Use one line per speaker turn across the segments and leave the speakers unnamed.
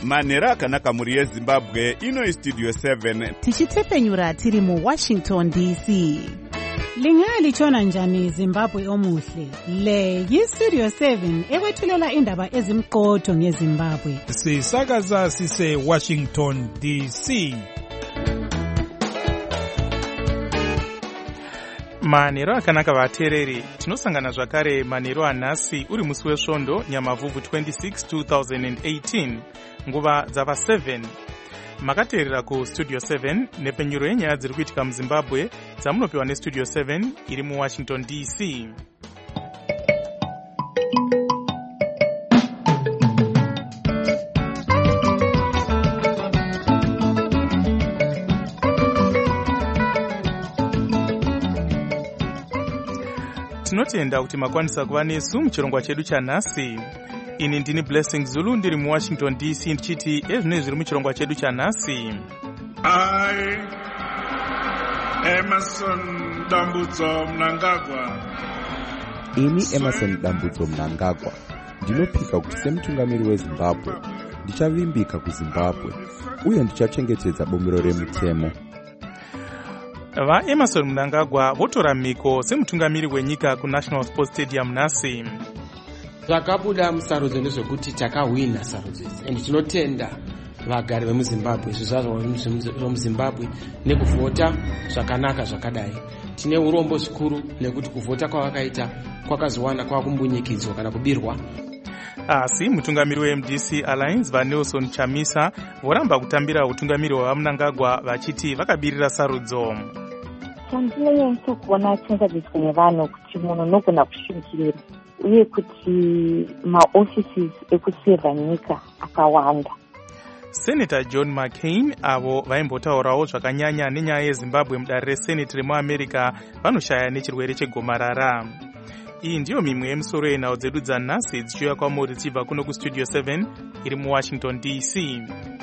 manhero akanaka muri yezimbabwe. Ino istudio 7
tichitepenyura tiri mu Washington DC.
Lingalitshona njani Zimbabwe omuhle? Le yistudio 7 ekwethulela indaba ezimqotho ngeZimbabwe.
Sisakaza sise Washington DC. Manhero akanaka vateereri, tinosangana zvakare manhero anhasi uri musi wesvondo Nyamavhuvhu 26 2018 nguva dzava 7. Makateerera ku Studio 7 nepenyuro yenyaya dziri kuitika muZimbabwe dzamunopiwa neStudio 7 iri mu Washington DC. Tinotenda kuti makwanisa kuva nesu muchirongwa chedu chanhasi. Ini ndini Blessing Zulu ndiri mu Washington DC ndichiti ezvino zviri muchirongwa chedu chanhasi.
Emerson Dambudzo Mnangagwa.
Ini Emerson Dambudzo Mnangagwa ndinopika kuti semutungamiri weZimbabwe ndichavimbika kuZimbabwe uye ndichachengetedza bongero remutemo.
Emerson Mnangagwa votora mhiko semutungamiri wenyika kuNational Sports Stadium nhasi.
Zvakabuda musarudzo nezvekuti takahwina sarudzo idzi and tinotenda vagari vemuZimbabwe zvizvarwa vemuZimbabwe nekuvhota zvakanaka zvakadai. Tine urombo zvikuru nekuti kuvhota kwavakaita kwakazowana kwakumbunyikidzwa kana kubirwa.
Asi mutungamiri weMDC Alliance vaNelson Chamisa voramba kutambira utungamiri hwaMnangagwa vachiti vakabirira sarudzo.
Chandinonyanyisa kuona chingadziswa nevanhu kuti munhu unogona kushunkirira uye kuti maoffices ekusevha nyika akawanda.
Senator John McCain avo vaimbotaurawo zvakanyanya nenyaya yeZimbabwe mudare reSenate remuAmerica vanoshaya nechirwere chegomarara. Iyi ndiyo mimwe yemisoro yenhau dzedu dzanhasi dzichiuya kwamuri dzichibva kuno kuStudio 7 iri mu Washington DC.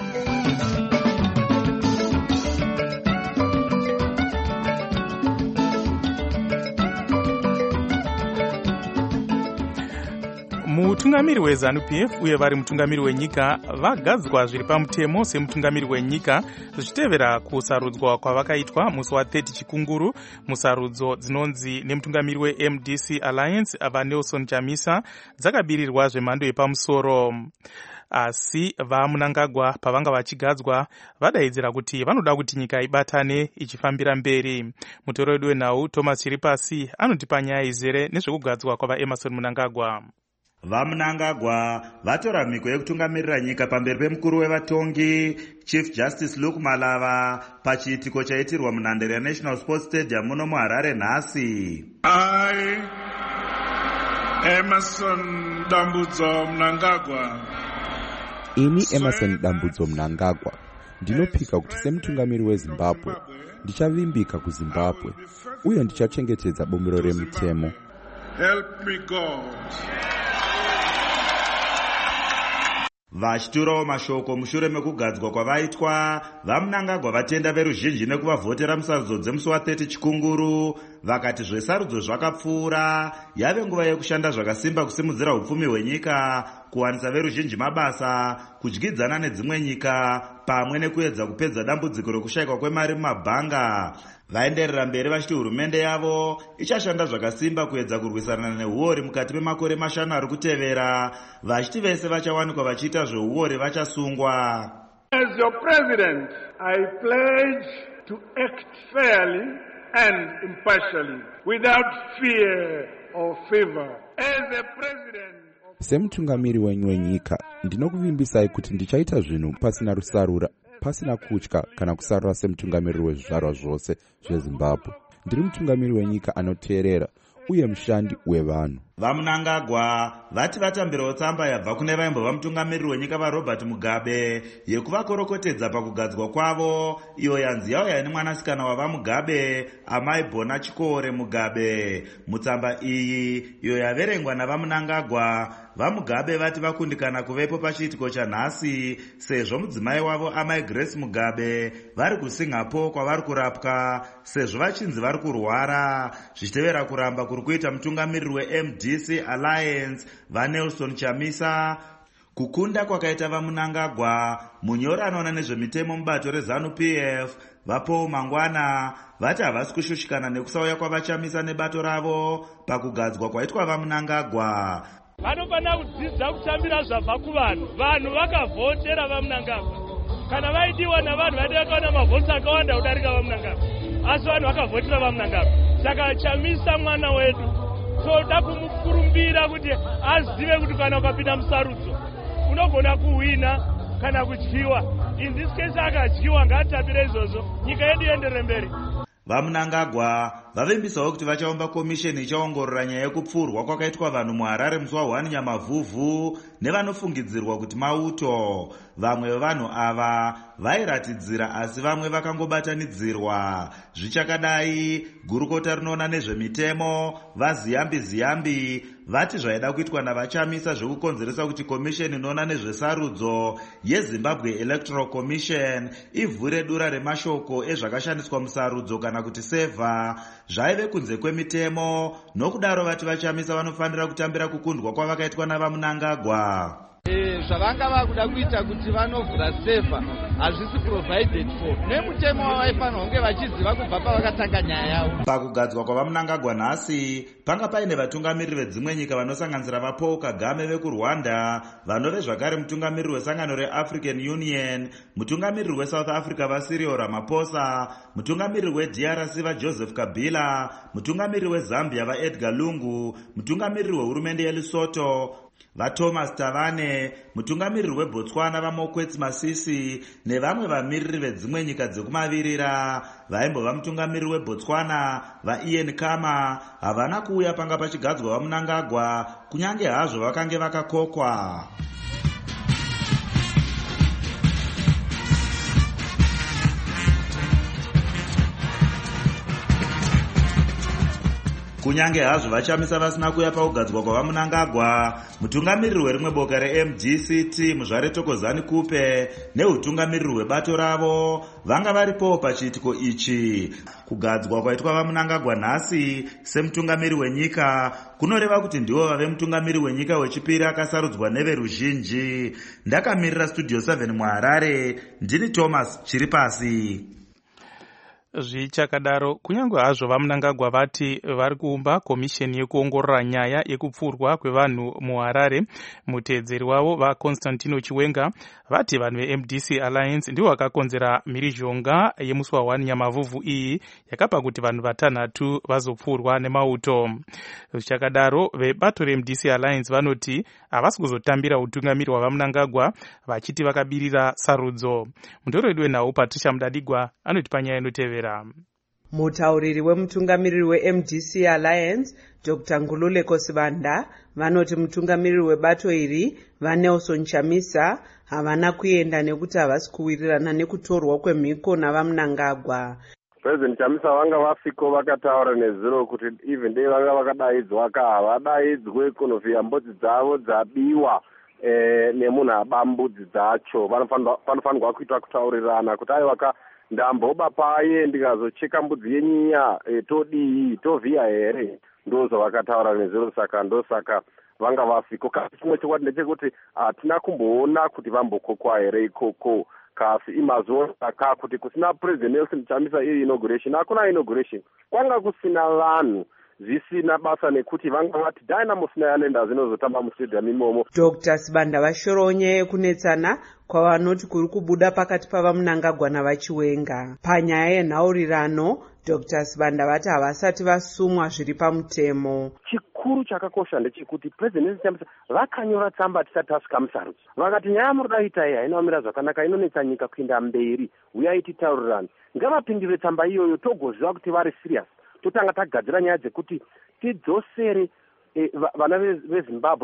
Mutungamiri weZANU-PF uye vari mutungamiri wenyika vagadzwa zviri pamutemo semutungamiri wenyika zvichitevera kusarudzwa kwavakaitwa musi wa30 chikunguru. Musarudzo dzinonzi nemutungamiri weMDC Alliance vaNelson Chamisa dzakabirirwa zvemhando yepamusoro. Asi vaMnangagwa pavanga vachigadzwa vadaidzira kuti vanoda kuti nyika ibatane ichifambira mberi. Mutoro wedu wenhau Thomas Chiripasi anotipa nyaya izere nezvekugadzwa kwavaEmerson Mnangagwa.
VaMnangagwa vatora mhiko yekutungamirira nyika pamberi pemukuru wevatongi Chief Justice Luke Malava pachiitiko chaitirwa munhandare yaNational Sports Stadium muno muHarare nhasi.
Emerson Dambudzo Mnangagwa.
Ini Emerson Dambudzo Mnangagwa ndinopika kuti semutungamiri weZimbabwe ndichavimbika kuZimbabwe uye ndichachengetedza bongero remutemo.
Help me God.
Vachiturawo mashoko mushure mekugadzwa kwavaitwa, vaMnangagwa vatenda veruzhinji nekuvavhotera musarudzo dzemusi wa30 chikunguru, vakati zvesarudzo zvakapfuura, yave nguva yekushanda zvakasimba kusimudzira upfumi hwenyika, kuwanisa veruzhinji mabasa, kudyidzana nedzimwe nyika, pamwe nekuedza kupedza dambudziko rekushayikwa kwemari mumabhanga. Vaenderera mberi vachiti hurumende yavo ichashanda zvakasimba kuedza kurwisana neuori mukati memakore mashanu ari kutevera, vachiti vese vachawanikwa vachiita zveuori vachasungwa.
As your president, I pledge to act fairly and impartially without fear or favor. As a president,
semutungamiri wenyu wenyika ndinokuvimbisai kuti ndichaita zvinhu pasina rusarura, pasina kutya kana kusarura semutungamiri wezvizvarwa zvose zveZimbabwe. Ndiri mutungamiri wenyika anoteerera uye mushandi wevanhu.
VaMnangagwa vati vatambirawo tsamba yabva kune vaimbova mutungamiriri wenyika vaRobert Mugabe yekuvakorokotedza pakugadzwa kwavo, iyo yanzi yauya nemwanasikana wavaMugabe, amai Bona Chikore Mugabe. Mutsamba iyi iyo yaverengwa navaMnangagwa, vaMugabe vati vakundikana kuvepo pachiitiko chanhasi sezvo mudzimai wavo amai Grace Mugabe vari kuSingapore kwavari kurapwa sezvo vachinzi vari kurwara, zvichitevera kuramba kuri kuita mutungamiriri weMDC Alliance vaNelson Chamisa kukunda kwakaita vamunangagwa munyori anoona nezvemitemo mubato rezanu-pf vapaul mangwana vati havasi kushushikana nekusauya kwavachamisa nebato ravo pakugadzwa kwaitwa vamunangagwa.
Vanofanira kudzidza kutambira zvabva kuvanhu. Vanhu vakavhotera vamunangagwa. Kana vaidiwa navanhu vaide vakaona mavhoti akawanda kudarika vamunangagwa. Asi vanhu vakavhotera vamunangagwa. Saka chamisa mwana wedu. Toda kumukurumbira kuti azive kuti kana ukapinda musarudzo unogona kuwina kana kudyiwa. In this case akadyiwa ngaatambire izvozvo. Nyika yedu ienderere mberi.
Vamunangagwa vavimbisawo kuti vachaumba komisheni ichaongorora nyaya yekupfurwa kwakaitwa vanhu muHarare musi wa1 Nyamavhuvhu nevanofungidzirwa kuti mauto. Vamwe vevanhu ava vairatidzira asi vamwe vakangobatanidzirwa. Zvichakadai, gurukota rinoona nezvemitemo vaZiyambi vati zvaida kuitwa navachamisa zvekukonzeresa kuti komisheni inoona nezvesarudzo yeZimbabwe Electoral Commission ivhure dura remashoko ezvakashandiswa musarudzo kana kuti seva zvaive kunze kwemitemo. Nokudaro vati vachamisa vanofanira kutambira kukundwa kwavakaitwa navamunangagwa.
Zvavanga vakuda kuita kuti vanovhura seva hazvisi provided for nemutemo wavaifanira kunge vachiziva kubva pavakatanga nyaya yavo.
Pakugadzwa kwavamunangagwa nhasi panga paine vatungamiriri vedzimwe nyika vanosanganisira vaPaul Kagame vekuRwanda, vanove zvakare mutungamiriri wesangano reAfrican Union, mutungamiriri weSouth Africa vaCyril Ramaphosa, mutungamiriri weDRC vaJoseph Kabila, mutungamiriri weZambia vaEdgar Lungu, mutungamiriri wehurumende yeLesotho vaThomas Tavane, mutungamiriri weBotswana vaMokwetsi Masisi nevamwe vamiriri vedzimwe nyika dzekumavirira. Vaimbova mutungamiriri weBotswana vaIan Khama havana kuuya panga pachigadzwa vamunangagwa kunyange hazvo vakange vakakokwa. Kunyange hazvo vachamisa vasina kuuya pakugadzwa kwavamunangagwa, mutungamiriri werimwe boka reMDCT muzvare Thokozani Kupe neutungamiriri hwebato ravo vanga varipowo pachiitiko ichi. Kugadzwa kwaitwa vamunangagwa nhasi semutungamiriri wenyika kunoreva kuti ndivo vave mutungamiriri wenyika wechipiri akasarudzwa neveruzhinji. Ndakamirira Studio 7 muHarare, ndini Thomas Chiripasi.
Zvichakadaro, kunyange hazvo vamunangagwa vati vari kuumba komisheni yekuongorora nyaya yekupfurwa kwevanhu muHarare, muteedzeri wavo vaConstantino Chiwenga vati vanhu veMDC Alliance ndivo vakakonzera mhirizhonga yemusi wa1 Nyamavhuvhu iyi yakapa kuti vanhu vatanhatu vazopfurwa nemauto. Zvichakadaro, vebato reMDC Alliance vanoti havasi kuzotambira utungamiri hwavamunangagwa vachiti vakabirira sarudzo. Mundoredi wenhau Patricia Mudadigwa anoti panyaya inotevera.
Mutauriri wemutungamiriri weMDC Alliance Dr. Ngululeko Sibanda vanoti mutungamiriri webato iri vaNelson Chamisa havana kuenda nekuti havasi kuwirirana nekutorwa kwemhiko navamunangagwa.
President Chamisa vanga vasiko vakataura nezuro kuti even dei vanga vakadaidzwa havadaidzwe kunovhiya mbudzi dzavo dzabiwa nemunhu aba mbudzi dzacho. Panofanirwa kuitwa kutaurirana kuti aiwa ndamboba paye ndikazocheka mbudzi yenyinya todii tovhiya here, ndozvavakataura nezuro. Saka ndosaka vanga vasiko. Kasi chimwe chokwadi ndechekuti hatina kumboona kuti vambokokwa here ikoko. Kasi imazuva saka kuti kusina President Nelson Chamisa iri inauguration, hakuna inauguration, kwanga kusina vanhu zvisina basa nekuti vanga vati Dynamos neAlenda zinozotamba mustadium imomo.
Dr. Sibanda vashorowo nyaya yekunetsana kwavanoti kuri kubuda pakati pavamunangagwa navaChiwenga. Panyaya yenhaurirano, Dr. Sibanda vati havasati vasumwa zviri pamutemo.
Chikuru chakakosha ndechekuti President Chamisa vakanyora tsamba tisati tasvika musarudzo. Vakati nyaya murudaita iyi haina kumira zvakanaka, inonetsa nyika kuenda mberi, uyai titaurirane. Ngavapindure tsamba iyoyo togoziva kuti vari serious. Totanga tagadzira nyaya dzekuti tidzosere vana veZimbabwe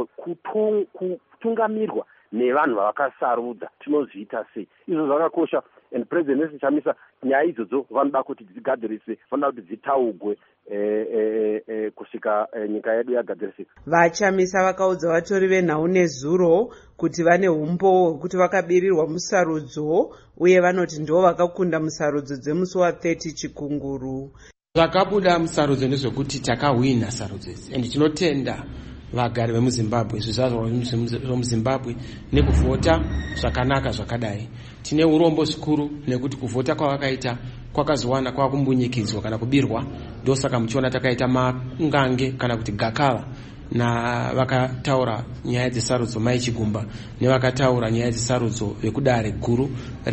kutungamirwa nevanhu vavakasarudza tinozviita sei. Izvo zvakakosha, and President Nelson Chamisa nyaya idzodzo vanoda kuti dzigadzirise, vanoda kuti dzitaugwe kusvika nyika yedu yagadzirisika.
Vachamisa vakaudza vatori venhau nezuro kuti vane umbo hwekuti vakabirirwa musarudzo uye vanoti ndivo vakakunda musarudzo dzemusi wa30 Chikunguru.
Zvakabuda musarudzo ndezvekuti takahwina sarudzo idzi, and tinotenda vagari vemuzimbabwe zvizvarwa zvemuzimbabwe nekuvhota zvakanaka zvakadai. Tine urombo zvikuru nekuti kuvhota kwavakaita kwakazowana kwakumbunyikidzwa kana kubirwa, ndosaka muchiona takaita mangange kana kuti gakava na vakataura nyaya dzesarudzo Mai Chigumba nevakataura nyaya dzesarudzo vekudare guru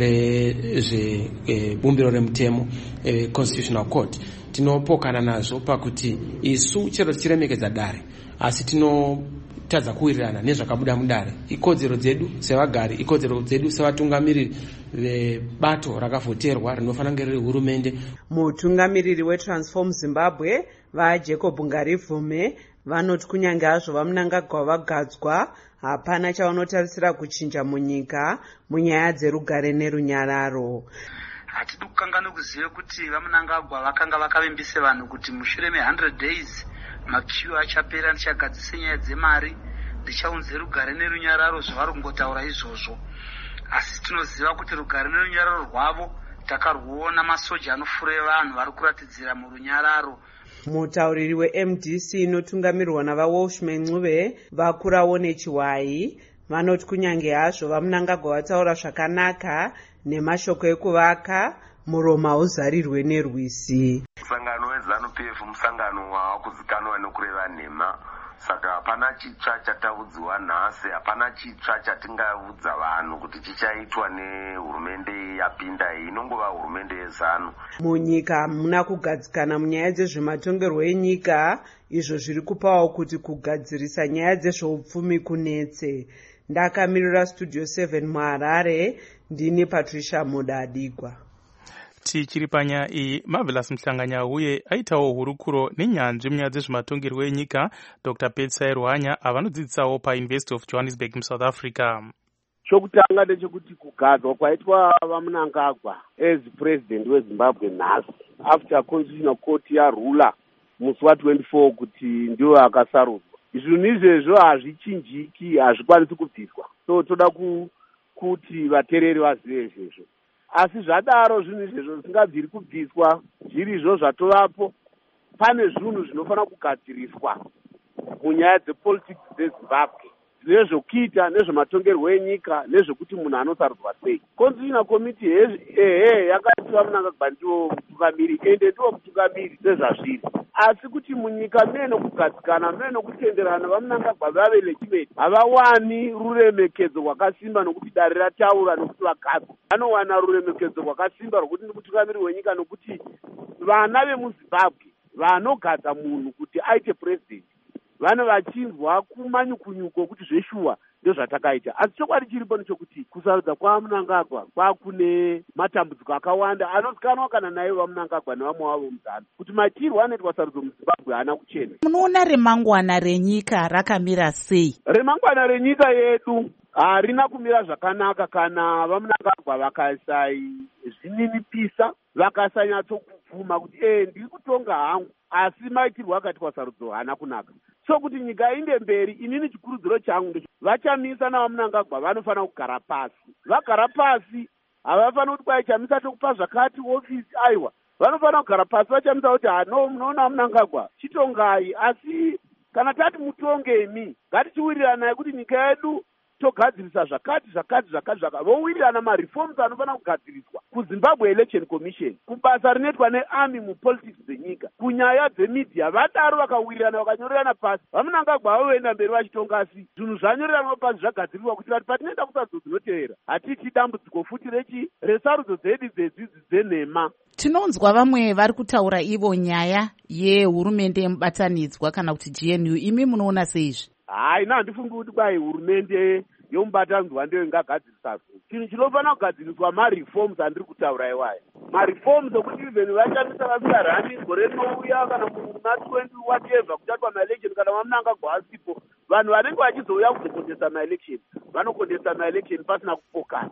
rezvebumbiro remutemo Constitutional Court. Tinopokana nazvo pakuti isu chero tichiremekedza dare asi tinotadza kuwirirana nezvakabuda mudare. Ikodzero dzedu sevagari, ikodzero dzedu sevatungamiriri vebato rakavhoterwa rinofanira kunge riri hurumende.
Mutungamiriri weTransform Zimbabwe vaJacob Ngarivume vanoti kunyange hazvo vaMnangagwa vagadzwa hapana chavanotarisira kuchinja munyika munyaya dzerugare nerunyararo.
Hatidi kukangana kuziva kuti vaMnangagwa vakanga vakavimbise vanhu kuti mushure me100 days makiu achapera ndichagadzise nyaya dzemari ndichaunze rugare nerunyararo zvavari kungotaura izvozvo. Asi tinoziva kuti rugare nerunyararo rwavo takarwuona masoja anofure vanhu vari kuratidzira murunyararo.
Mutauriri weMDC inotungamirwa navaWalshman Ncube vakurawo nechiwayi vanoti kunyange hazvo vaMnangagwa vataura zvakanaka nemashoko ekuvaka muromo hauzarirwe nerwisi.
Musangano weZANU-PF musangano wakuzikanwa nekureva nhema, saka hapana chitsva chataudziwa nhasi, hapana chitsva chatingaudza vanhu kuti chichaitwa nehurumende yapinda iyi, inongova hurumende yeZANU.
Munyika muna kugadzikana munyaya dzezvematongerwo enyika, izvo zviri kupawo kuti kugadzirisa nyaya dzezveupfumi kunetse. Ndakamirira Studio 7 muHarare, ndini Patricia Mudadigwa.
Tichiri panya iyi, Marvelous Mhlanganya uye aitawo hurukuro nenyanzvi munyaya dzezvematongerwo enyika Dr. Petsai Ruhanya avanodzidzisawo paUniversity of Johannesburg muSouth Africa.
Chokutanga ndechekuti kugadzwa kwaitwa vaMnangagwa as president weZimbabwe nhasi after Constitutional Court yarula musi wa24 kuti ndiwo akasarudzwa. Zvinhu izvezvo hazvichinjiki, hazvikwanisi kubviswa. So toda kuti vatereri vazive izvezvo. Asi zvadaro zvinhu izvezvo zvisingabviri kubviswa, zvirizvo zvatovapo. Pane zvinhu zvinofanira kugadziriswa munyaya dzepolitics dzeZimbabwe, nezvokuita nezvematongerwo enyika nezvokuti munhu anosarudzwa sei. Constitutional Committee yakati vaMnangagwa ndiwo mutungamiri ende ndiwo mutungamiri sezvazviri. Asi kuti munyika mene kugadzikana mene kutenderana vaMnangagwa vave legitimate havawani ruremekedzo rwakasimba nokuti dare rataura nokuti vagadzwa. Vanowana ruremekedzo rwakasimba rwokuti mutungamiri wenyika nokuti vana vemuZimbabwe vanogadza munhu kuti aite president vane vachinzwa kumanyukunyuko kuti zveshuwa ndozvatakaita. Asi chokwadi chiripo ndechokuti kusarudza kwaMnangagwa kwakune matambudziko akawanda anozikanwa kana naye vaMnangagwa nevamwe wavo muZANU kuti machirwo anoitwa sarudzo muZimbabwe haana kuchena.
Munoona remangwana renyika rakamira sei?
Remangwana renyika yedu harina kumira zvakanaka kana vaMnangagwa vakasazvininipisa, vakasanyatsobvuma kuti ndiri kutonga hangu, asi maitirwo akaitwa sarudzo haana kunaka. So kuti nyika inde mberi, inini chikurudziro changu vachamisa navaMnangagwa vanofanira kugara pasi. Vagara pasi havafanira kuti kwai chamisa tokupa zvakati ofisi aiwa. Vanofanira kugara pasi vachamisa kuti munoona Mnangagwa chitongai, asi kana tati mutongemi ngatichiwiriranai kuti nyika yedu togadzirisa zvakati vowirirana mareforms anofanira kugadziriswa kuZimbabwe Election Commission, kubasa rinoitwa nearmy mupolitics dzenyika, kunyaya dzemedia. Vadaro vakawirirana vakanyorerana pasi, vaMnangagwa vavoenda mberi vachitongasi zvinhu zvanyoreranwa pasi zvagadzirirwa kuti patinoenda kusarudzo dzinotevera hatiti dambudziko futi resarudzo dzedu dzenhema.
Tinonzwa vamwe vari kutaura ivo nyaya yehurumende yemubatanidzwa kana kuti GNU. Imi munoona seizvi?
Haina, handifungi kuti kwai hurumende yomubatanidzwa ndiyo ingagadzirisa. Chinhu chinofanira kugadziriswa mareforms andiri kutaura iwayo. Mareforms okuti even vachamisa vasina rani gore rinouya kana muna 20 whatever kuchatwa maelection kana vaMnangagwa asipo, vanhu vanenge vachizouya kuzokondesa maelection vanokondesa maelection pasina kupokana.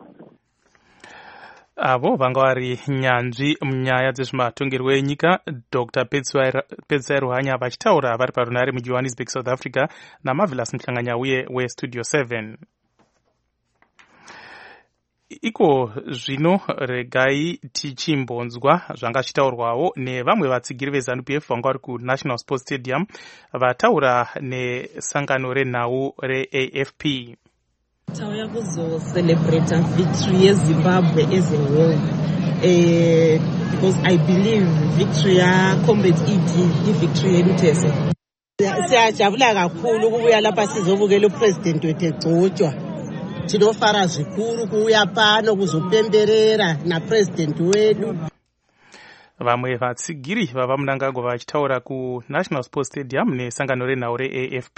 Avo vanga vari nyanzvi munyaya dzezvematongerwo enyika Dr. Petsai Ruhanya vachitaura vari parunare muJohannesburg, South Africa naMarvelous Mhlanganya uye weStudio 7. iko zvino regai tichimbonzwa zvanga zvitaurwawo nevamwe vatsigiri veZANU-PF vanga vari kuNational Sports Stadium vataura nesangano renhau reAFP.
Tauya kuzocelebrata victory yeZimbabwe as a whole because I believe victory yaCombat ED ivictory yedu tese.
Siyajabula kakhulu kubuya lapha sizobukela upresident wethu egcotshwa. Tinofara zvikuru kuuya pano kuzopemberera napresident wedu.
Vamwe vatsigiri vava Mnangagwa vachitaura kuNational Sports Stadium nesangano renhau reAFP.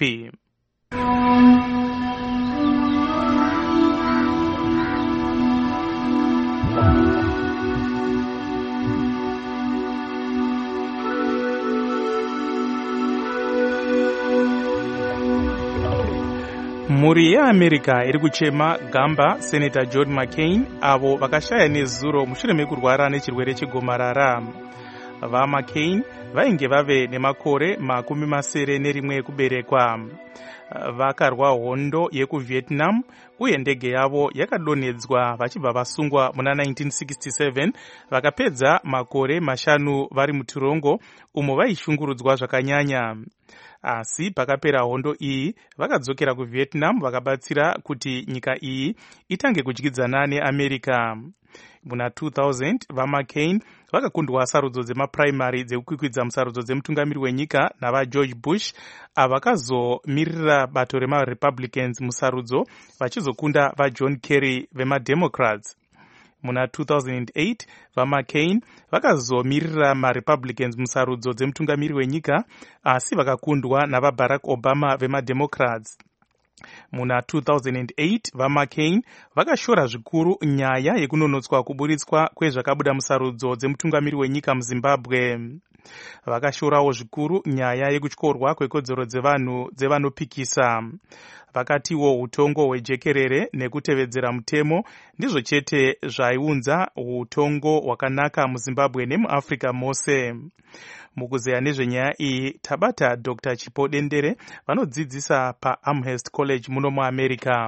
Mhuri yeAmerica iri kuchema gamba Senator John McCain avo vakashaya nezuro mushure mekurwara nechirwere chegomarara. VaMcCain vainge vave nemakore 71 ekuberekwa. Vakarwa hondo yekuVietnam uye ndege yavo yakadonhedzwa vachibva vasungwa muna 1967 vakapedza makore 5 vari mutorongo umo vaishungurudzwa zvakanyanya. Asi pakapera hondo iyi vakadzokera kuVietnam vakabatsira kuti nyika iyi itange kudyidzana neAmerica. Muna 2000 vaMcCain vakakundwa sarudzo dzemapuraimari dzekukwikwidza musarudzo dzemutungamiri wenyika navaGeorge Bush avakazomirira bato remaRepublicans musarudzo vachizokunda vaJohn Kerry vemademocrats. Muna 2008 vaMcCain vakazomirira maRepublicans musarudzo dzemutungamiri wenyika asi vakakundwa navaBarack Obama vemademocrats. Muna 2008 vaMcCain vakashora zvikuru nyaya yekunonotswa kuburitswa kwezvakabuda musarudzo dzemutungamiri wenyika muZimbabwe. Vakashorawo zvikuru nyaya yekutyorwa kwekodzero dzevanopikisa. Vakatiwo utongo hwejekerere nekutevedzera mutemo ndizvo chete zvaiunza utongo hwakanaka muZimbabwe nemuAfrica mose. Mukuzeya nezvenyaya iyi tabata Dr. Chipo Dendere vanodzidzisa paAmherst College muno muAmerica.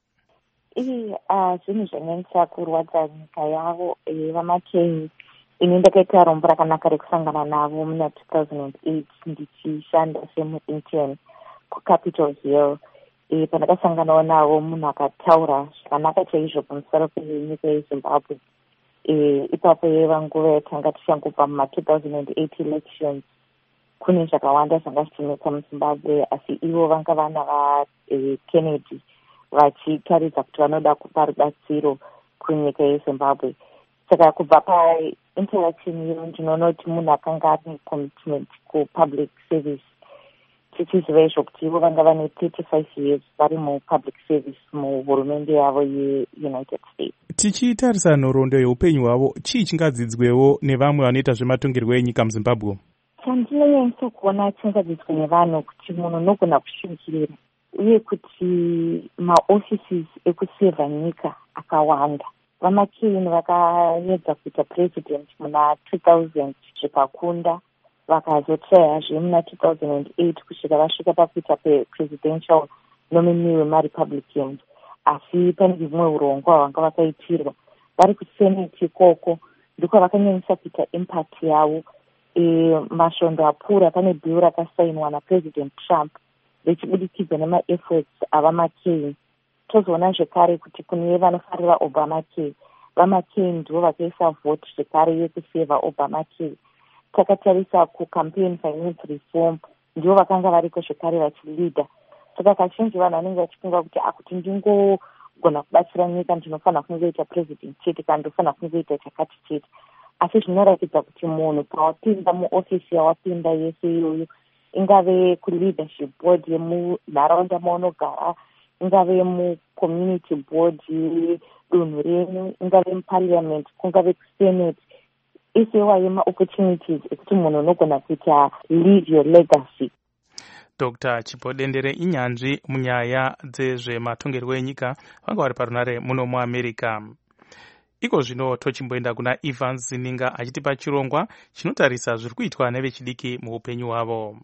Zvinhu zvanyanyisa kurwadza nyika yavo vaMcCain. Ini ndakaita rombo rakanaka rekusangana navo muna 2008 ndichishanda semuintern kuCapitol Hill. Pandakasanganawo navo munhu akataura zvakanaka chaizvo pamusoro penyika yeZimbabwe. Ipapo yaiva nguva yatanga tichangobva muma2008 elections. Kune zvakawanda zvanga zvichiitika muZimbabwe asi ivo vanga vana vaKennedy vachitaridza kuti vanoda kupa rubatsiro kunyika yeZimbabwe. Saka kubva painteraction iyo ndinoona kuti munhu akanga ane commitment kupublic service. Tichiziva izvo kuti ivo vanga vane 35 years vari mupublic service muhurumende yavo yeUnited States.
Tichitarisa nhoroondo yeupenyu hwavo, chii chingadzidzwewo nevamwe vanoita zvematongerwo enyika muZimbabwe?
Chandinonyanyisa kuona chingadzidzwa nevanhu kuti munhu unogona kushuvikirira uye kuti maoffices ekusevha nyika akawanda. VaMcCain vakaedza kuita president muna 2000 zvikakunda, vakazotrayazve muna 2008 kusvika vasvika pakuita presidential nominee wemaRepublicans. Asi pane zvimwe urongwa hwanga vakaitirwa vari kusenate ikoko ndiko vakanyanyisa kuita impact yavo. Masvondo apfuura pane bill rakasainwa naPresident Trump richibudikidza nemaefforts avaMcCain. Tozoona zvekare kuti kune vanofarira Obamacare, vaMcCain ndivo vakaisa vote zvekare yekuseva Obamacare. Takatarisa kucampaign finance reform ndivo vakanga variko zvekare vachilida. Saka kazhinji vanhu vanenge vachifunga kuti ndingogona kubatsira nyika ndinofanira kungoita president chete kana ndofanira kungoita chakati chete. Asi zvinoratidza kuti munhu pawapinda muofisi yawapinda yese iyoyo, ingave kuleadership board yemunharaunda maunogara, ingave mucommunity board yedunhu renyu, ingave muparliament, kungave kusenate, ese waye maopportunities ekuti munhu unogona kuita leave your legacy.
Dr. Chipo Dendere inyanzvi munyaya dzezvematongerwo enyika vanga vari parunare muno muAmerica. Iko zvino tochimboenda kuna Evans Zininga achitipa chirongwa chinotarisa zviri kuitwa nevechidiki muupenyu hwavo.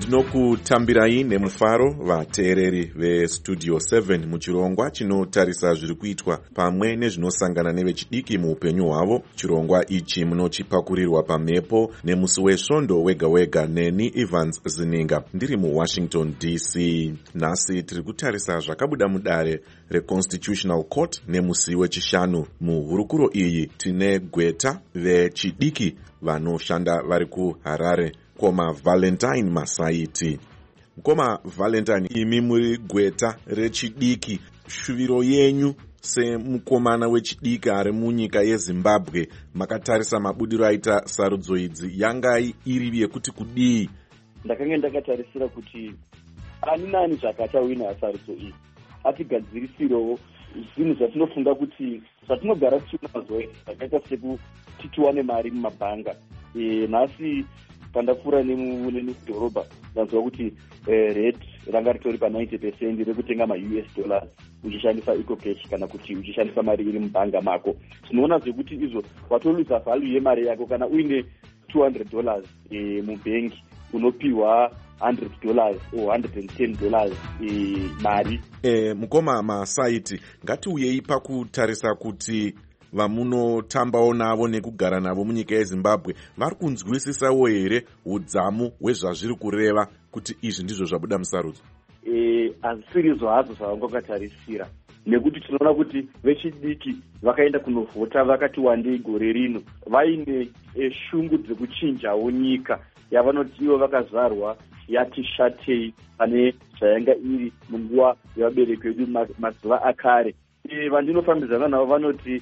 Ndinokutambirai nemufaro vateereri vestudio 7 muchirongwa chinotarisa zviri kuitwa pamwe nezvinosangana nevechidiki muupenyu hwavo. Chirongwa ichi munochipakurirwa pamhepo nemusi wesvondo wega wega neni Evans Zininga ndiri muWashington DC. Nhasi tiri kutarisa zvakabuda mudare reConstitutional Court nemusi wechishanu. Muhurukuro iyi tine gweta vechidiki vanoshanda vari kuHarare. Mukoma Valentine Masaiti. Mukoma Valentine, imi muri gweta rechidiki. Shuviro yenyu semukomana wechidiki ari munyika yeZimbabwe, makatarisa mabudiro aita sarudzo idzi, yanga iri yekuti kudii?
Ndakanga ndakatarisira kuti ani nani zvakachawina sarudzo iyi atigadzirisiro zvinhu zvatinofunga kuti zvatinogara tichiona mazuva zvakaita sekuti tiwane mari mumabhanga. Nhasi pandapfuura nemudhorobha ndanzwa kuti rate ranga ritori pa90% rekutenga ma-US dollars uchishandisa ecocash kana kuti uchishandisa mari iri mubhanga mako. Tinoona zvekuti izvo watoluza value yemari yako. Kana uine $200 mubhengi unopiwa $100 or $110 mari.
Mukoma Masaiti, ngatiuyei pakutarisa kuti vamunotambawo navo nekugara navo munyika yeZimbabwe vari kunzwisisawo here udzamu hwezvazviri kureva kuti izvi ndizvo zvabuda musarudzo?
Hazvisiri izvo hazvo zvavangakatarisira, nekuti tinoona kuti vechidiki vakaenda kunovhota vakati wandei gore rino, vaine shungu dzekuchinjawo nyika yavanoti ivo vakazvarwa yati shatei pane zvayanga iri munguva yevabereki vedu mazuva akare. Vandinofambidzana navo vanoti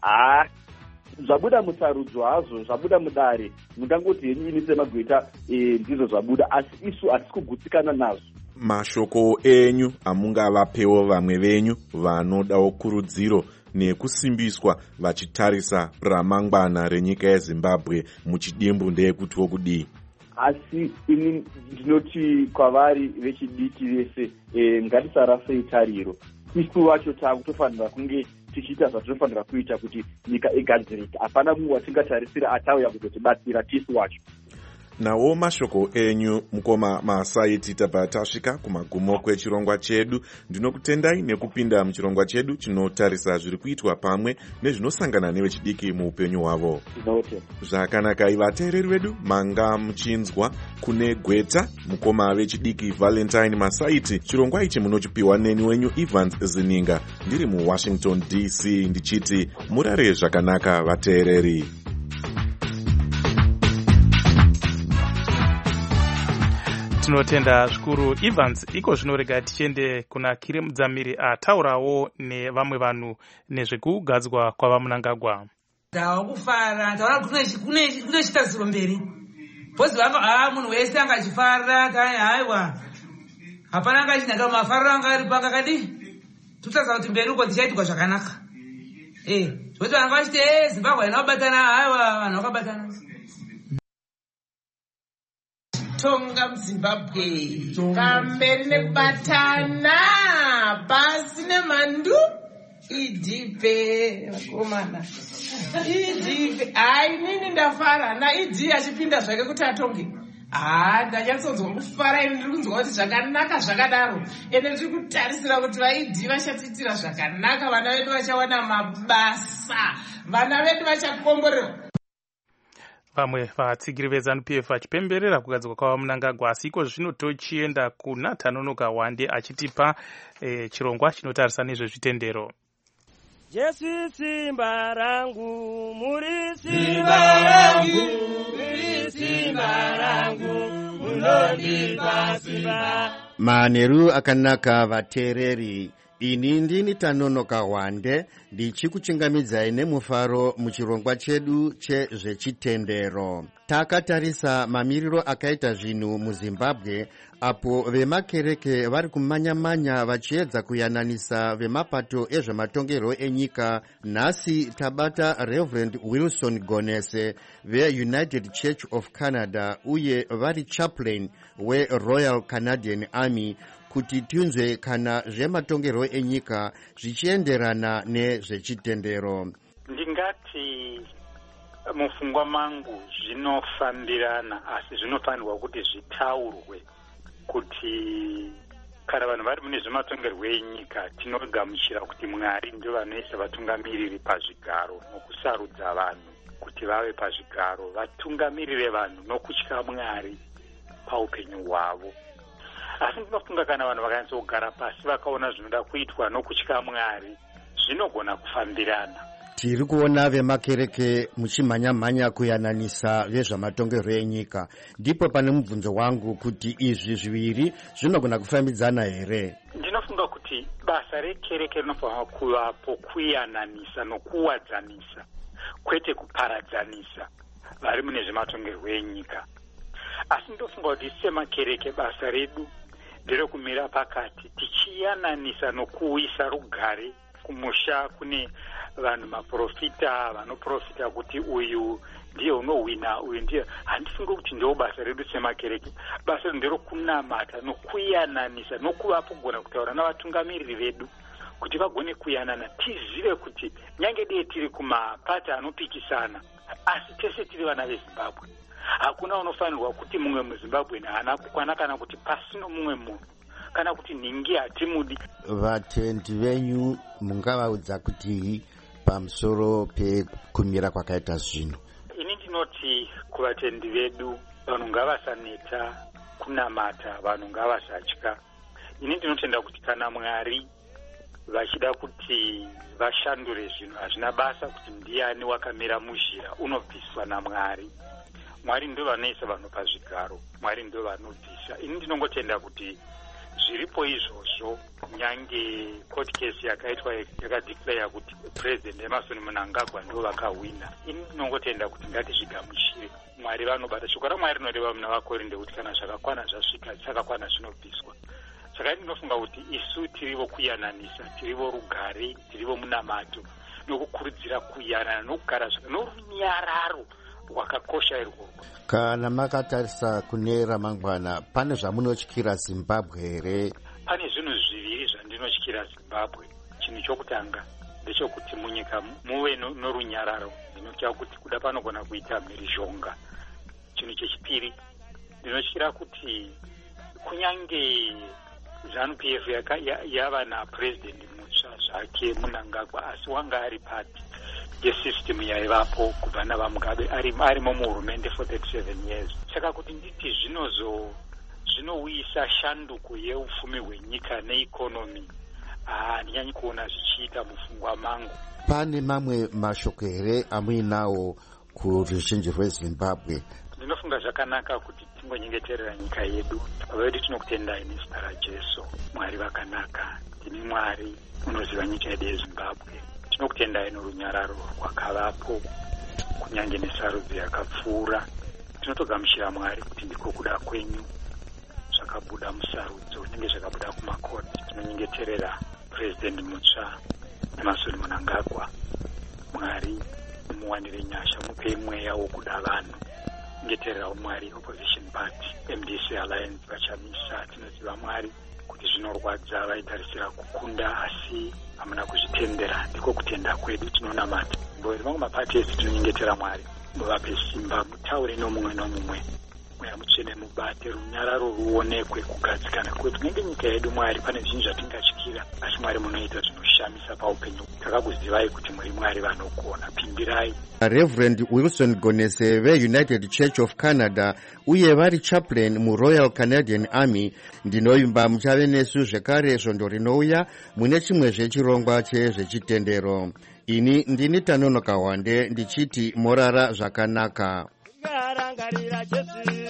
zvabuda musarudzo hazvo, zvabuda mudare, mungangoti henyu ini semagweta ndizvo zvabuda, asi isu hatisi kugutsikana nazvo.
Mashoko enyu amungavapewo vamwe venyu vanodawo kurudziro nekusimbiswa vachitarisa ramangwana renyika yeZimbabwe muchidimbu ndeyekutiwo kudii?
Asi ini ndinoti kwavari vechidiki vese ngatisarasei tariro. Isu vacho takutofanira kunge tichiita zvatinofanira kuita kuti nyika igadzirike. Hapana mumwe watingatarisira atauya kuzotibatsira tisu wacho.
Nawo mashoko enyu mukoma Masaiti, tabva tasvika kumagumo kwechirongwa chedu. Ndinokutendai nekupinda muchirongwa chedu chinotarisa zviri kuitwa pamwe nezvinosangana nevechidiki muupenyu hwavo. Zvakanaka, vateereri vedu, manga muchinzwa kune gweta mukoma vechidiki Valentine Masaiti. Chirongwa ichi munochipiwa neni wenyu Evans Zininga ndiri muWashington DC ndichiti murare zvakanaka vateereri.
Tinotenda zvikuru Evans. Iko zvinorega tichiende kuna Kire Mudzamiri ataurawo nevamwe vanhu nezvekugadzwa kwavamunangagwa.
Ndakufara taura kuti kune chitadziro mberi. Bhozi vanga munhu wese anga achifara kai haiwa. Hapana anga achinaka mafariro anga ari panga kadi. Tutaza kuti mberi uko tichaitika zvakanaka. Zvoti vanga vachiti Zimbabwe inobatana, haiwa vanhu vakabatana.
Tonga muZimbabwe kamberi nekubatana pasi nemandu idhipe vakomana idhipe. Hai nini ndafara naidhi achipinda zvake kuti atonge. Ndanyatsodzwa kufara ini ndiri kunzwa kuti zvakanaka zvakadaro, ende ndiri kutarisira kuti vaidhi vachatiitira zvakanaka. Vana vedu vachawana mabasa, vana vedu vachakomborerwa.
Vamwe vatsigiri veZANU-PF vachipemberera kugadzirwa kwavamunangagwa. Asi iko zvino tochienda kuna Tanonoka Wande achitipa chirongwa chinotarisa nezvezvitendero.
Jesu simba rangu, muri simba rangu, muri simba rangu, munondipa simba.
Manheru akanaka vateereri, ini ndini Tanonoka Wande ndichikuchingamidzai nemufaro muchirongwa chedu chezvechitendero. Takatarisa mamiriro akaita zvinhu muZimbabwe apo vemakereke vari kumanya-manya vachiedza kuyananisa vemapato ezvematongerwo enyika. Nhasi tabata Reverend Wilson Gonese veUnited Church of Canada uye vari chaplain weRoyal Canadian Army kuti tinzwe kana zvematongerwo enyika zvichienderana nezvechitendero.
Ndingati mufungwa mangu zvinofambirana, asi zvinofanirwa kuti zvitaurwe
kuti kana vanhu vari mune zvematongerwo enyika tinogamuchira kuti Mwari ndio vanoisa vatungamiriri pazvigaro nokusarudza vanhu kuti vave pazvigaro vatungamirire vanhu nokutya Mwari paupenyu hwavo. Asi ndinofunga kana vanhu vakanyatso pasi vakaona zvinoda kuitwa nokutya Mwari zvinogona kufambirana.
Tiri kuona vemakereke muchimhanya-mhanya kuyananisa vezvamatongerwo enyika. Ndipo pane mubvunzo wangu kuti izvi zviviri zvinogona kufambidzana here?
Ndinofunga kuti basa rekereke rinofanira kuvapo kuyananisa nokuwadzanisa, kwete kuparadzanisa vari mune zvematongerwo enyika. Asi ndofunga kuti semakereke basa redu nderekumira pakati tichiyananisa nokuisa rugare kumusha kune vanhu maprofita vanoprofita kuti uyu ndiye unohwina uyu ndiye. Handifungi kuti ndio basa redu semakereke. Basa redu nderokunamata nokuyananisa nokuvapo kugona kutaura navatungamiriri vedu kuti vagone kuyanana. Tizive kuti nyange dei tiri kumapati anopikisana asi tese tiri vana veZimbabwe. Hakuna unofanirwa kuti mumwe muZimbabwe haana kukwana kana kuti pasino mumwe munhu kana kuti ningi hatimudi.
Vatendi venyu mungavaudza kuti pamusoro pekumira kwakaita zvino?
Ini ndinoti kuvatendi vedu vanhu ngavasaneta kunamata, vanhu ngavasatya. Ini ndinotenda kuti kana Mwari vachida kuti vashandure zvinhu hazvina basa kuti ndiani wakamira muzhira, unobviswa naMwari. Mwari ndio vanoisa vanhu pazvigaro, Mwari ndio vanobvisa. Ini ndinongotenda kuti zviripo izvozvo, nyange court case yakaitwa yakadeclare kuti President Emmerson Mnangagwa ndio vakahwina. Ini ndinongotenda kuti ngatizvigamuchire. Mwari vanobata. Shoko raMwari rinoreva muna vaKorinde kuti kana zvakakwana zvasvika zvakakwana zvinobviswa. Saka ndinofunga kuti isu tirivo kuyananisa, tirivo rugare, tirivo munamato nokukurudzira kuyanana nokugara norunyararo rwakakosha irworwo.
Kana makatarisa kune ramangwana, pane zvamunotyira Zimbabwe here?
Pane zvinhu zviviri zvandinotyira Zimbabwe. Chinhu chokutanga ndechekuti munyika muve norunyararo. Ndinotya kuti kuda panogona kuita mhirizhonga. Chinhu chechipiri ndinotyira kuti kunyange ZANU-PF yava napresident mutsva zvake Mnangagwa, asi wanga ari pati yesystem yaivapo kubva navaMugabe arimo muhurumende for 37 years. Saka kuti nditi zvinouyisa shanduko yeupfumi hwenyika neikonomi, handinyanyi kuona zvichiita mufungwa mangu.
Pane mamwe mashoko here amuinawo kuruzhinji rweZimbabwe?
Ndinofunga zvakanaka kuti tingonyengeterera nyika yedu. Baba vedu tinokutendai nezita raJesu. Mwari vakanaka, ndimi Mwari unoziva nyika yedu yeZimbabwe. Tinokutendai norunyararo rwakavapo kunyange nesarudzo yakapfuura. Tinotogamuchira Mwari kuti ndiko kuda kwenyu zvakabuda musarudzo nenge zvakabuda kumakoti. Tinonyengeterera President mutsva Emmerson Mnangagwa. Mwari muwanire nyasha, mupe mweya wokuda vanhu. Ngeterera Mwari opposition party MDC Alliance vachamisa. Tinoziva Mwari kuti zvinorwadza, vaitarisira kukunda asi hamuna kuzvitendera. Ndiko kutenda kwedu tinonamata. Mbori mamwe mapati ese tinonyengetera Mwari, muvape simba, mutaure nomumwe nomumwe. Mweya mutsvene mubate, runyararo ruonekwe, kugadzikana kwedu. Nenge nyika yedu Mwari pane zvinhu zvatingatyira, asi Mwari munoita zvinoshamisa paupenyu. Takakuzivai kuti muri Mwari vanogona. Pimbirai.
Reverend Wilson Gonese ve-United Church of Canada uye vari chaplain muRoyal Canadian Army. Ndinoimba muchave nesu zvekare svondo rinouya mune chimwezve chirongwa chezvechitendero. Ini ndini Tanonoka Wande ndichiti morara zvakanaka.
Ngarangarira Jesu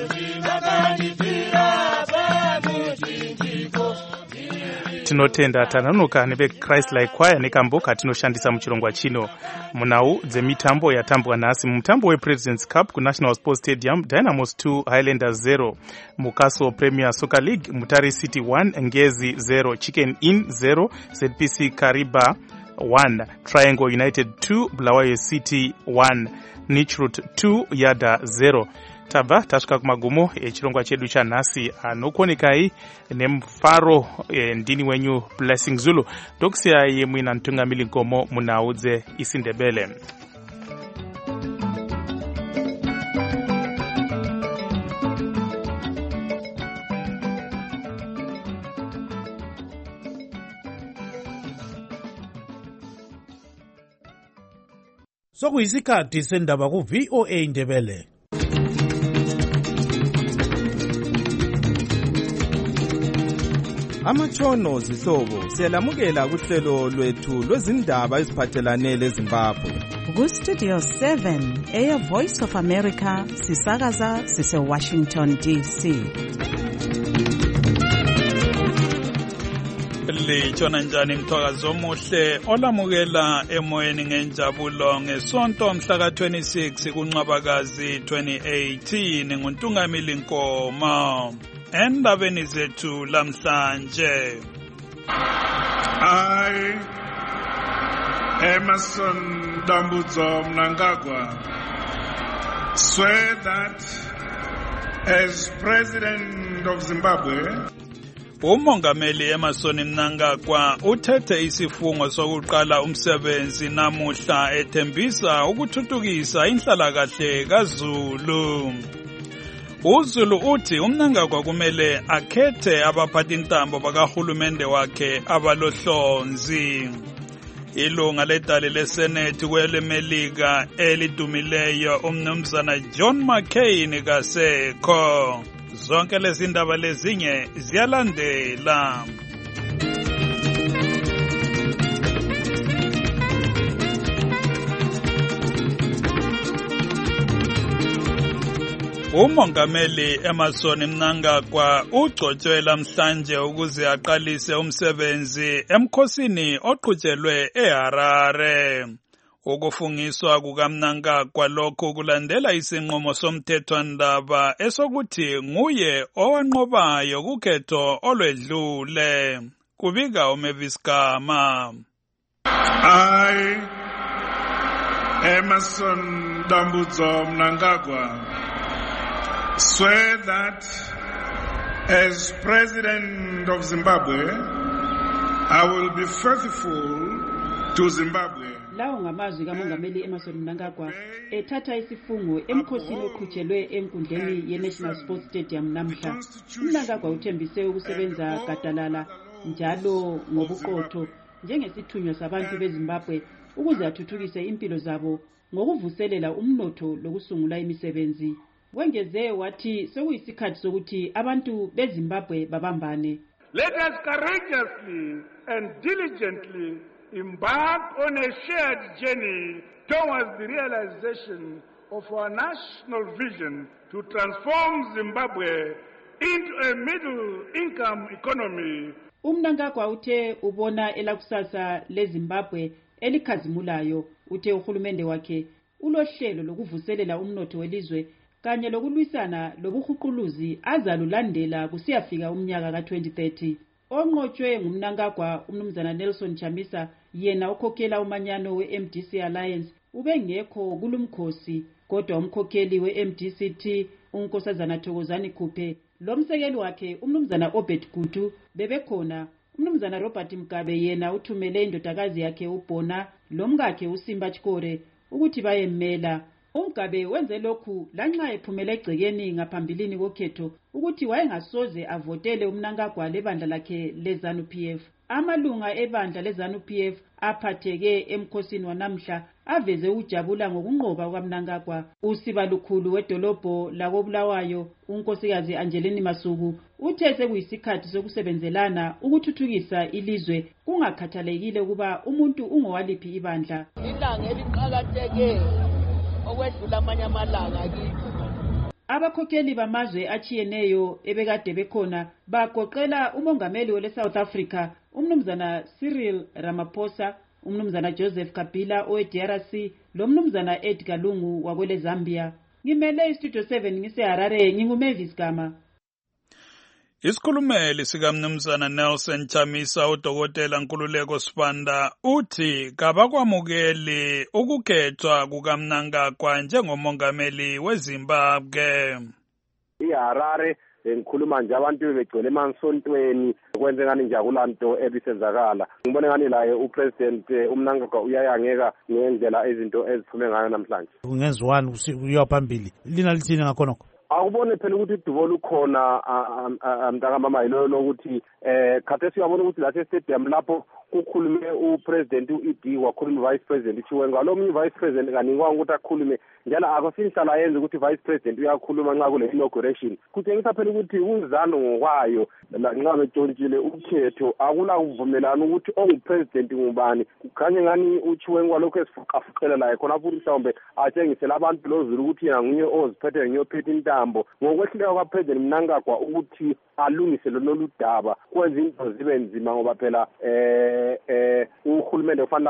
vakandipfira pamuchinjiko.
Tinotenda Tanonoka neveChrist-like Choir nekamboka tinoshandisa muchirongwa chino. Munhau dzemitambo yatambwa nhasi mumutambo wePresident's Cup kuNational Sports Stadium, Dynamos 2 Highlanders 0, Mukaso Premier Soccer League, Mutare City 1 Ngezi 0, Chicken Inn 0, ZPC Kariba 1, Triangle United 2 Bulawayo City 1, Nichroot 2 Yada 0. Tabva tasvika kumagumo echirongwa chedu chanhasi. Anokuonekai nemufaro ndini wenyu Blessing Zulu. Ndokusiyai muina mutungamiri Gomo munhau dzeIsiNdebele.
Sokuyisikhathi sendaba ku-VOA Indebele.
Amatshono zihlobo siyalamukela kuhlelo lwethu lwezindaba eziphathelane leZimbabwe.
Ku-Studio 7 Air Voice of America sisakaza sise-Washington DC.
Litshona njani mthwakazi omuhle olamukela emoyeni ngenjabulo ngesonto mhla ka-26 kuNcwabakazi 2018 nguNtungamili Nkoma. Endabeni zethu lamhlanje.
I, Emerson Dambudzo Mnangagwa, swear that as President of Zimbabwe,
uMongameli Emerson Mnangagwa uthethe isifungo sokuqala umsebenzi namuhla ethembisa ukuthuthukisa inhlalakahle kaZulu. uZulu uthi uMnangagwa kumele akhethe abaphathintambo bakahulumende wakhe abalohlonzi. Ilunga ledale leSenate kwelemelika elidumileyo umnumzana John McCain kasekho. Zonke lezi ndaba lezinye ziyalandela. uMongameli Emerson Mnangagwa ugcotshwe namhlanje ukuze aqalise umsebenzi emkhosini oqhutshelwe eHarare. Ukufungiswa kukaMnangagwa lokhu kulandela isinqumo somthethwandaba esokuthi nguye owanqobayo kukhetho olwedlule. Kubika uMavis Gama.
I, Emerson Dambudzo Mnangagwa, swear that as President of Zimbabwe, I will be faithful to Zimbabwe.
Lawo ngamazwi kaMongameli Emerson Mnangagwa ethatha isifungo emkhosini oqhutshelwe enkundleni ye-National Sports Stadium namhla. Mnangagwa uthembise ukusebenza gadalala njalo ngobuqotho njengesithunywa sabantu beZimbabwe ukuze athuthukise impilo zabo ngokuvuselela umnotho lokusungula imisebenzi. Wengeze wathi sekuyisikhathi sokuthi abantu beZimbabwe babambane.
Let us courageously and diligently embark on a shared journey towards the realization of our national vision to transform Zimbabwe into a middle-income economy.
Mnangagwa uthe ubona elakusasa leZimbabwe elikhazimulayo. Uthe uhulumende wakhe ulohlelo lokuvuselela umnotho welizwe kanye lokulwisana lobuhuquluzi azalulandela kusiyafika umnyaka ka-2030. Onqotshwe nguMnangagwa umnumzana Nelson Chamisa yena ukhokhela umanyano we-MDC Alliance ubengekho kulumkhosi kodwa umkhokheli we-MDCT uNkosazana Thokozani Khuphe lomsekeli wakhe umnumzana Obed Gutu bebekhona. Umnumzana Robert Mugabe yena uthumele indodakazi yakhe uBona lomkakhe uSimba Chikore ukuthi bayemmela. uMgabe wenze lokhu lanxa ephumele egcekeni ngaphambilini kokhetho ukuthi wayengasoze avotele uMnangagwa lebandla lakhe leZANU-PF. Amalunga ebandla leZANU-PF aphatheke emkhosini wanamhla aveze ujabula ngokunqoba kwaMnangagwa. Usibalukhulu wedolobho lakoBulawayo uNkosikazi Angelini Masuku uthe sekuyisikhathi sokusebenzelana ukuthuthukisa ilizwe kungakhathalekile ukuba umuntu ungowaliphi ibandla.
Ilanga eliqhakatheke okwedlula amanye amalanga kithi.
Abakhokheli bamazwe achiyeneyo ebekade bekhona bagoqela umongameli we-South Africa umnumzana Cyril Ramaphosa, umnumzana Joseph Kabila owe-DRC lomnumzana Edgar Lungu wakwele Zambia. Ngimele iStudio 7 ngiseHarare nginguMavis Gama.
Isikhulumeli sikaMnumzana Nelson Chamisa uDokotela Nkululeko Sibanda uthi kabakwamukeli ukukhethwa kukaMnangagwa njengomongameli weZimbabwe.
iHarare ngikhuluma nje abantu bebegcwele emasontweni kwenze ngani nje akulanto ebisenzakala. Ngibone ngani laye uPresident uMnangagwa uyayangeka ngendlela izinto eziphume ngayo namhlanje.
Ungenziwani uya phambili lina lithini ngakhonokho?
Awubone phela ukuthi idubo lukhona mntaka mama yilo lokuthi khathesi uyabona ukuthi la stadium lapho kukhulume upresident u-ED wakhuluma vice president Chiwenga lo munye vice president kanikwa ukuthi akhulume njalo akasihlala yenza ukuthi vice president uyakhuluma nxa kule inauguration kutshengisa phela ukuthi uzano ngokwayo nxa betontshile ukhetho akula kuvumelana ukuthi ongupresident ngubani kukhanye ngani uChiwenga lokho esifuqafuqela laye khona futhi mhlawumbe atshengisela abantu lozulu ukuthi yena nguye oziphethe ngiyophethe intambo ngokwehluleka kwapresident Mnangagwa ukuthi alungise lolu daba kwenza into zibe nzima ngoba phela uhulumende ufanele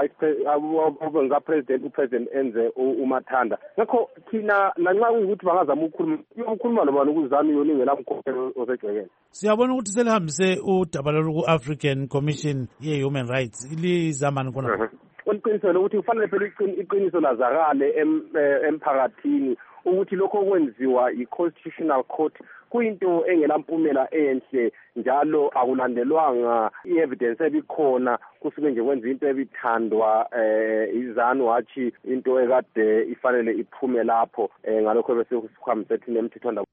abe ngapresident upresident enze umathanda ngakho thina lanxa ukuthi bangazama ukukhuluma nobani ukuzama yoningela umkhokhelo osegcekeni.
Siyabona ukuthi selihambise udaba lolu ku-African Commission ye-Human Rights lizamani khona
uliqiniselo lokuthi kufanele phela iqiniso lazakale emphakathini ukuthi lokho okwenziwa i-Constitutional Court kuyinto engelampumela enhle njalo akulandelwanga i-evidence ebikhona kusuke nje kwenza into ebithandwa izanu wathi into ekade ifanele iphume lapho ngalokho bese kuhambise thina emthethwandaba.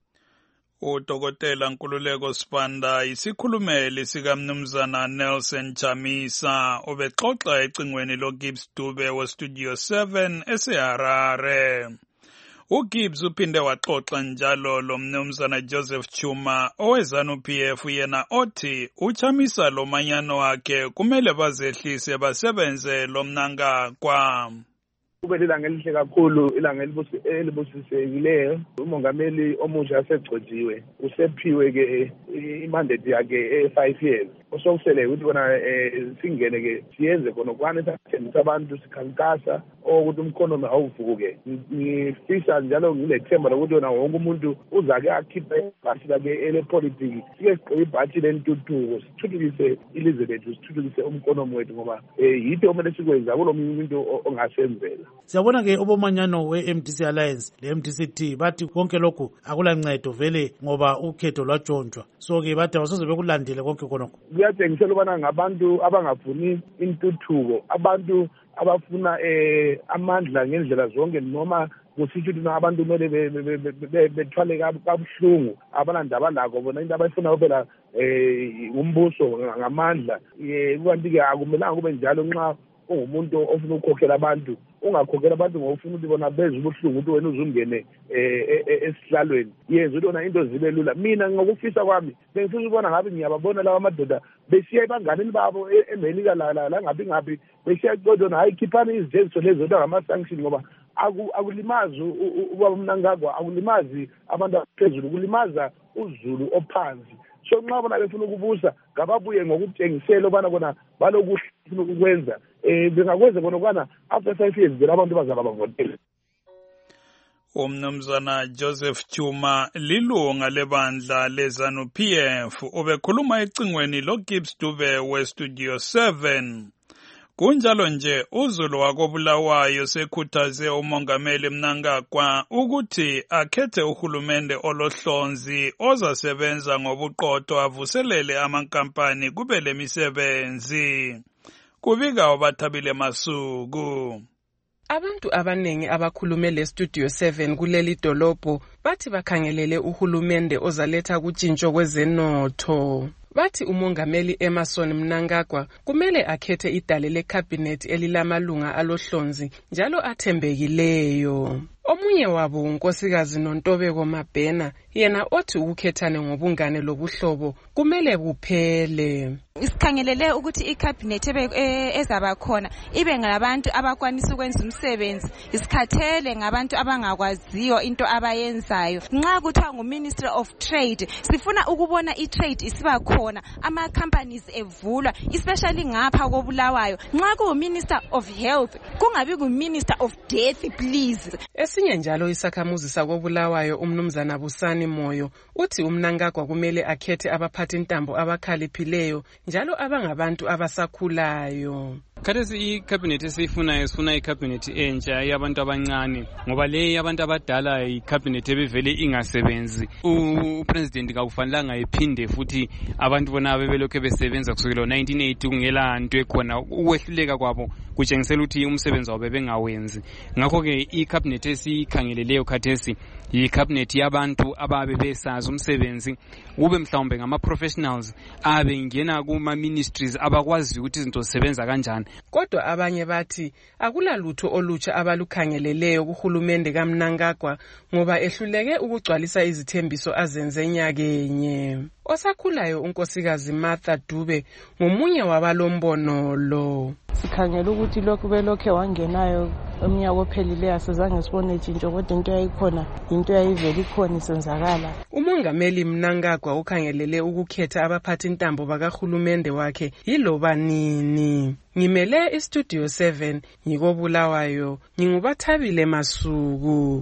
Udokotela Nkululeko Sibanda isikhulumeli sikaMnumzana Nelson Chamisa ubexoxa ecingweni loGibbs Dube weStudio 7 eseHarare. uGibbs uphinde waxoxa njalo lo Mnumzana Joseph Chuma oweZANU-PF yena othi uChamisa lo manyano wakhe kumele bazehlise basebenze lo Mnangagwa.
Kube ilanga elihle kakhulu ilanga elibusisekileyo umongameli omusha asegcotshiwe usephiwe ke imandate yakhe 5 years osokusele ukuthi bona singene ke siyenze khona kwane sathembisa abantu sikhankasa ukuthi umkhonomi awuvuke ngifisa njalo ngilethemba lokuthi wona wonke umuntu uzake akhiphe ibhathi lakhe elepolitiki sike sigqoke ibhathi lentuthuko sithuthukise ilizwe lethu sithuthukise umkhonomi wethu ngoba yitho okumele sikwenza kulo muntu ongasenzela.
Siyabona ke ubomanyano we-MDC Alliance le-MDC-T bathi konke lokhu akulancedo vele ngoba ukhetho lwatshontshwa so ke bathi abasoze bekulandele konke khonokho.
Kuyatshengisela ubana ngabantu abangafuni intuthuko abantu abafuna amandla ngendlela zonke noma kusitsho ukuthi abantu kumele bethwale kabuhlungu abalandaba lakho bona into abayifuna phela umbuso ngamandla kanti-ke akumelanga kube njalo nxa ungumuntu ofuna ukukhokhela abantu ungakhokhela abantu ngofuna ukuthi bona bezwe ubuhlungu ukuthi wena uzungene esihlalweni yenza ukuthi wona into zibe lula. Mina ngokufisa kwami bengifisa ukubona ngabe ngiyababona lawa madoda besiya ebanganeni babo eMelika la ngaphi besiya kodwa hayi khiphani izenzo lezo ngama-sanction ngoba akulimazi ubaba Mnangagwa akulimazi abantu aphezulu kulimaza uzulu ophansi. So nxa bona befuna ukubusa ngababuye ngokutshengisela ubana bona balokuhle funa ukwenza bengakwenza bona ukwana after 5 years vele abantu bazaba bavotele.
Umnumzana Joseph Chuma lilunga lebandla leZANU-PF ubekhuluma ecingweni loGibbs Dube weStudio 7. Kunjalo nje uZulu wakobulawayo sekhuthaze umongameli Mnangagwa ukuthi akhethe uhulumende olohlonzi ozasebenza ngobuqotho avuselele amankampani kube lemisebenzi. Kubika uBathabile Masuku.
Abantu abanengi abakhulume leStudio 7 kuleli dolobho bathi bakhangelele uhulumende ozaletha kutshintsho kwezenotho. Bathi umongameli Emmerson Mnangagwa kumele akhethe idale lecabinet elilamalunga alohlonzi njalo athembekileyo. Omunye wabo unkosikazi Nontobeko Mabhena yena othi ukukhethane ngobungane lobuhlobo kumele kuphele.
Isikhangelele ukuthi icabinet ezaba khona ibe ngabantu abakwanisa ukwenza umsebenzi isikhathele ngabantu abangakwaziyo into abayenzayo. Nxa kuthiwa nguMinistry of Trade sifuna ukubona itrade isiba khona ama companies evulwa especially ngapha koBulawayo. Nxa kuMinister of Health kungabi kuMinister of Death please.
Esinye njalo isakhamuzi sakoBulawayo umnumzana Busani Moyo uthi uMnangagwa kumele akhethe abaphathi intambo abakhaliphileyo njalo abangabantu abasakhulayo.
Khathesi icabinet esiyifunayo sifuna icabinet entsha yabantu abancane ngoba le yabantu abadala icabinet ebevele ingasebenzi. Upresident kakufanelanga ephinde futhi abantu bona bebelokhu besebenza kusukela 1980 kungela nto ekhona. Ukwehluleka kwabo kutshengisela ukuthi umsebenzi wabo bengawenzi. Ngakho ke icabinet esikhangeleleyo khathesi icabinet yabantu ababe besazi umsebenzi, kube mhlawumbe ngama professionals abe ngena kuma ministries abakwazi ukuthi izinto zisebenza kanjani.
Kodwa abanye bathi akulalutho olutsha abalukhangeleleyo kuhulumende kaMnangagwa ngoba ehluleke ukugcwalisa izithembiso azenze nyakenye. Osakhulayo unkosikazi Martha Dube ngomunye wabalombono lo.
Sikhangela ukuthi lokhu belokhe wangenayo eminyaka ophelileyo asizange sibone itshintsho, kodwa into yayikhona into yayivela ikhona isenzakala.
Umongameli Mnangagwa ukhangelele ukukhetha abaphathi intambo bakahulumende wakhe yiloba nini. Ngimele iStudio 7 ngikobulawayo, ngingubathabile Masuku.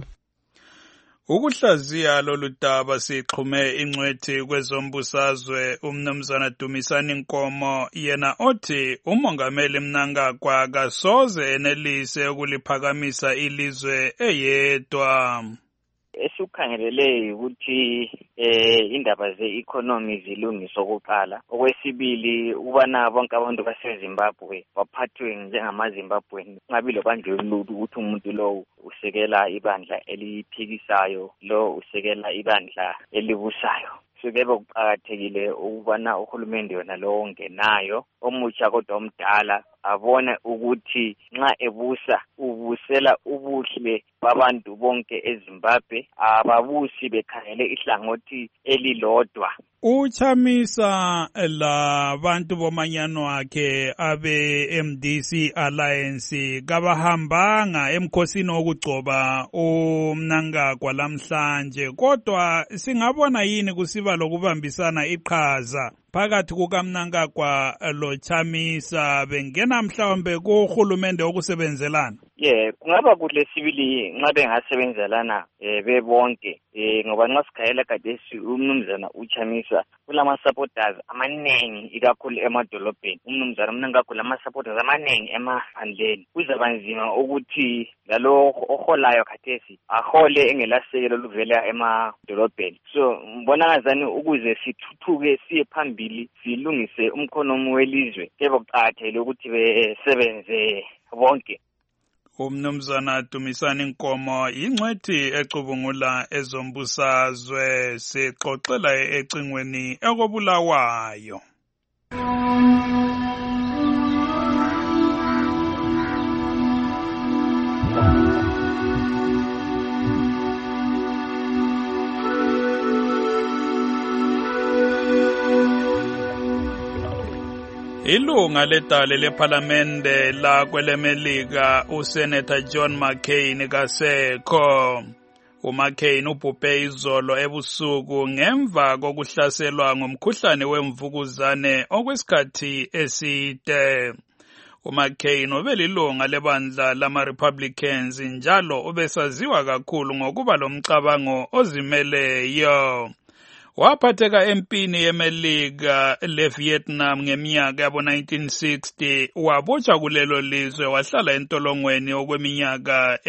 Ukuhlaziya lolu daba sixhume ingcwethi kwezombusazwe umnumzana Dumisani Nkomo, yena othi umongameli Mnangagwa kasoze enelise ukuliphakamisa ilizwe eyedwa.
Esukhangelele ukuthi indaba ze-economy zilungiswa okokuqala. Okwesibili ubana bonke abantu baseZimbabwe baphathwe njengamaZimbabweni, kungabi lobanjwe lutho ukuthi umuntu lo usekela ibandla eliphikisayo, lo usekela ibandla elibusayo. Sukebe kuqakathekile ukubana uhulumende yona lo ongenayo omutsha kodwa omdala abone ukuthi nxa ebusa ubusela ubuhle babantu bonke eZimbabwe, ababusi bekhangele ihlangothi elilodwa.
Uchamisa labantu bomanyano wakhe abe MDC Alliance kabahambanga emkhosini wokugcoba uMnangagwa lamhlanje, kodwa singabona yini kusiba lokubambisana iqhaza phakathi kukaMnangagwa lo Chamisa bengena mhlawumbe kuhulumende okusebenzelana?
Kungaba kuhle sibili nxa bengasebenzelana bebonke, ngoba nxa sikhayela khathesi umnumzana uChamisa kulama supporters amanengi ikakhulu emadolobheni. Umnumzana Mnangagwa lama supporters amanengi emaphandleni. Kuzaba nzima ukuthi lalo oholayo khathesi ahole engelasekelo luvela emadolobheni. So mbona ngazani ukuze sithuthuke siye phambili silungise umkhonomi welizwe keboqathele ukuthi besebenze bonke.
Umnumzana Dumisani Nkomo ingcwethi ecubungula ezombusazwe, sixoxela ecingweni ekobulawayo. Ilunga ledale lephalamende la kwelemelika uSenator John McCain kasekho. uMcCain ubhubhe izolo ebusuku ngemva kokuhlaselwa ngomkhuhlane wemvukuzane okwesikhathi eside. uMcCain ubelilunga lebandla lama-Republicans njalo ubesaziwa kakhulu ngokuba lomcabango ozimeleyo. Waphatheka empini yemelika leVietnam ngeminyaka yabo 1960, wabotshwa kulelo lizwe wahlala entolongweni okweminyaka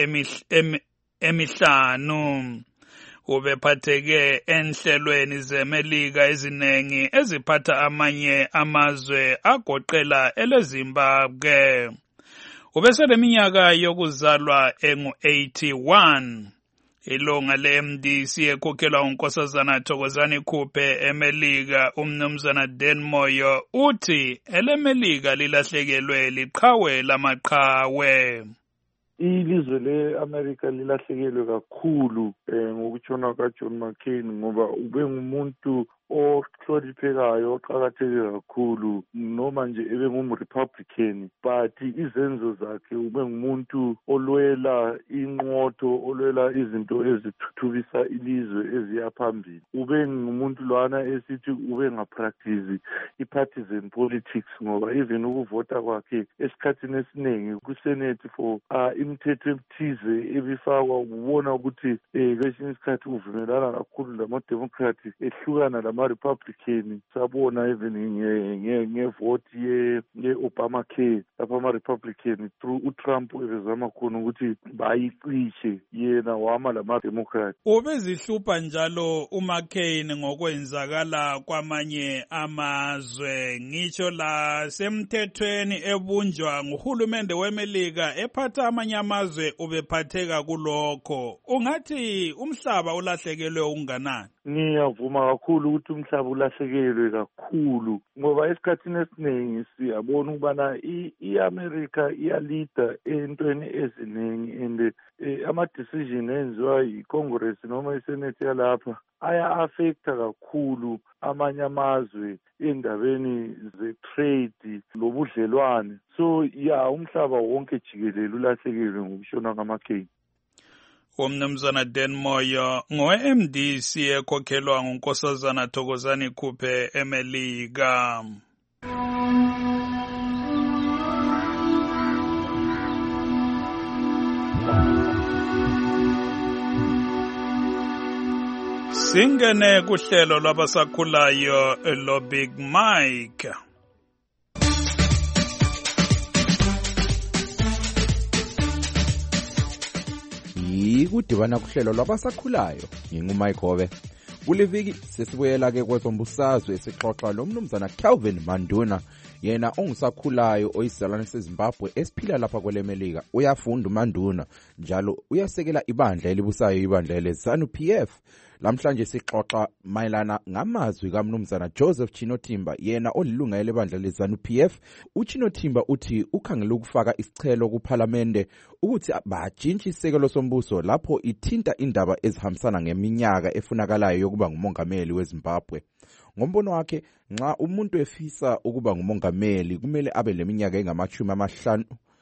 emihlanu. Ubephatheke enhlelweni zemelika ezinengi eziphatha amanye amazwe agoqela eleZimbabwe. Ubeseleminyaka yokuzalwa engu-81. Ilunga le-MDC ekhokhelwa unkosazana Thokozani Khuphe emelika umnumzana Dan Moyo uthi elemelika lilahlekelwe liqhawe lamaqhawe.
Ilizwe le-America lilahlekelwe kakhulu ngokutshona kaJohn McCain ngoba ube ngumuntu ohloniphekayo oqakatheke kakhulu noma nje ebe ngumRepublican, but izenzo zakhe ube ngumuntu olwela inqotho, olwela izinto ezithuthukisa ilizwe eziya phambili. Ube ngumuntu lwana esithi ube ngapractice i-partisan politics ngoba even ukuvota kwakhe esikhathini esiningi kuSenate for imithetho ethize ebifakwa ubona ukuthi kwesinye isikhathi uvumelana kakhulu lama-Democrat ehlukana nama-Republican sabona even ngevote ye-Obamacare lapha ama-Republican through uTrump ebezama khona ukuthi bayicishe yena wama lama-Democrat.
Ubezihlupha njalo uMcCain ngokwenzakala kwamanye amazwe ngitsho la semthethweni ebunjwa nguhulumende weMelika ephatha amanye amazwe ubephatheka kulokho. Ungathi umhlaba ulahlekelwe unganani?
Ngiyavuma kakhulu ukuthi umhlaba ulahlekelwe kakhulu ngoba esikhathini esiningi siyabona ukubana i-America iyalida entweni eziningi and ama-decision enziwa yi-Congress noma i-Senate yalapha aya-affecta kakhulu amanye amazwe endabeni ze-trade lobudlelwane. So umhlaba wonke jikelele ulahlekelwe ngokushona kaMcCain.
Umnumzana Dan Moyo ngowe-MDC ekhokhelwa ngunkosazana Thokozani Khuphe eMelika. Singene kuhlelo lwabasakhulayo lo Big Mike.
Kudibana kuhlelo lwabasakhulayo ngingumike Hobe. Kuliviki sesibuyela ke kwezombusazwe esixoxa lo mnumzana Kelvin Manduna yena ongusakhulayo oyizalwane seZimbabwe esiphila lapha kwelemelika. Uyafunda uManduna njalo uyasekela ibandla elibusayo ibandla leZANU-PF. Lamhlanje sixoxa mayelana ngamazwi kaMnumzana Joseph Chinothimba yena olilunga lebandla leZANU-PF. uChinothimba uthi ukhangela ukufaka isicelo kuPhalamende ukuthi bajintshe isekelo sombuso lapho ithinta indaba ezihambisana ngeminyaka efunakalayo yokuba ngumongameli weZimbabwe. Ngombono wakhe nxa umuntu efisa ukuba ngumongameli kumele abe leminyaka engama-55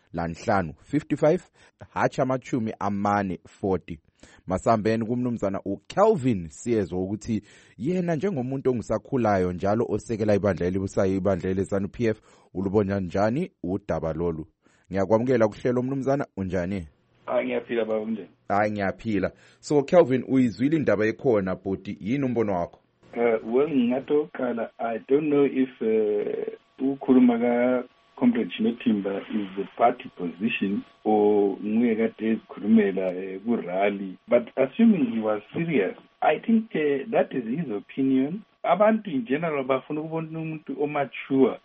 55 hacha amachumi amane 40. Masambeni kumnumzana uKelvin siyezwa ukuthi yena njengomuntu ongusakhulayo njalo osekela ibandla elibusayo ibandla leZANU-PF ulubona njani udaba lolu. Ngiyakwamukela kuhlelo mnumzana unjani?
Ngiyaphila baba mndeni.
Ngiyaphila. So Kelvin uyizwile indaba ekhona bodi yini umbono wakho?
Well ngatoqala I don't know if ukhuluma ka Comrade Chinothimba is the party position or nguye kade ezikhulumela ku-rally, but assuming he was serious, I think that is his opinion. Abantu in general bafuna ukubona umuntu mature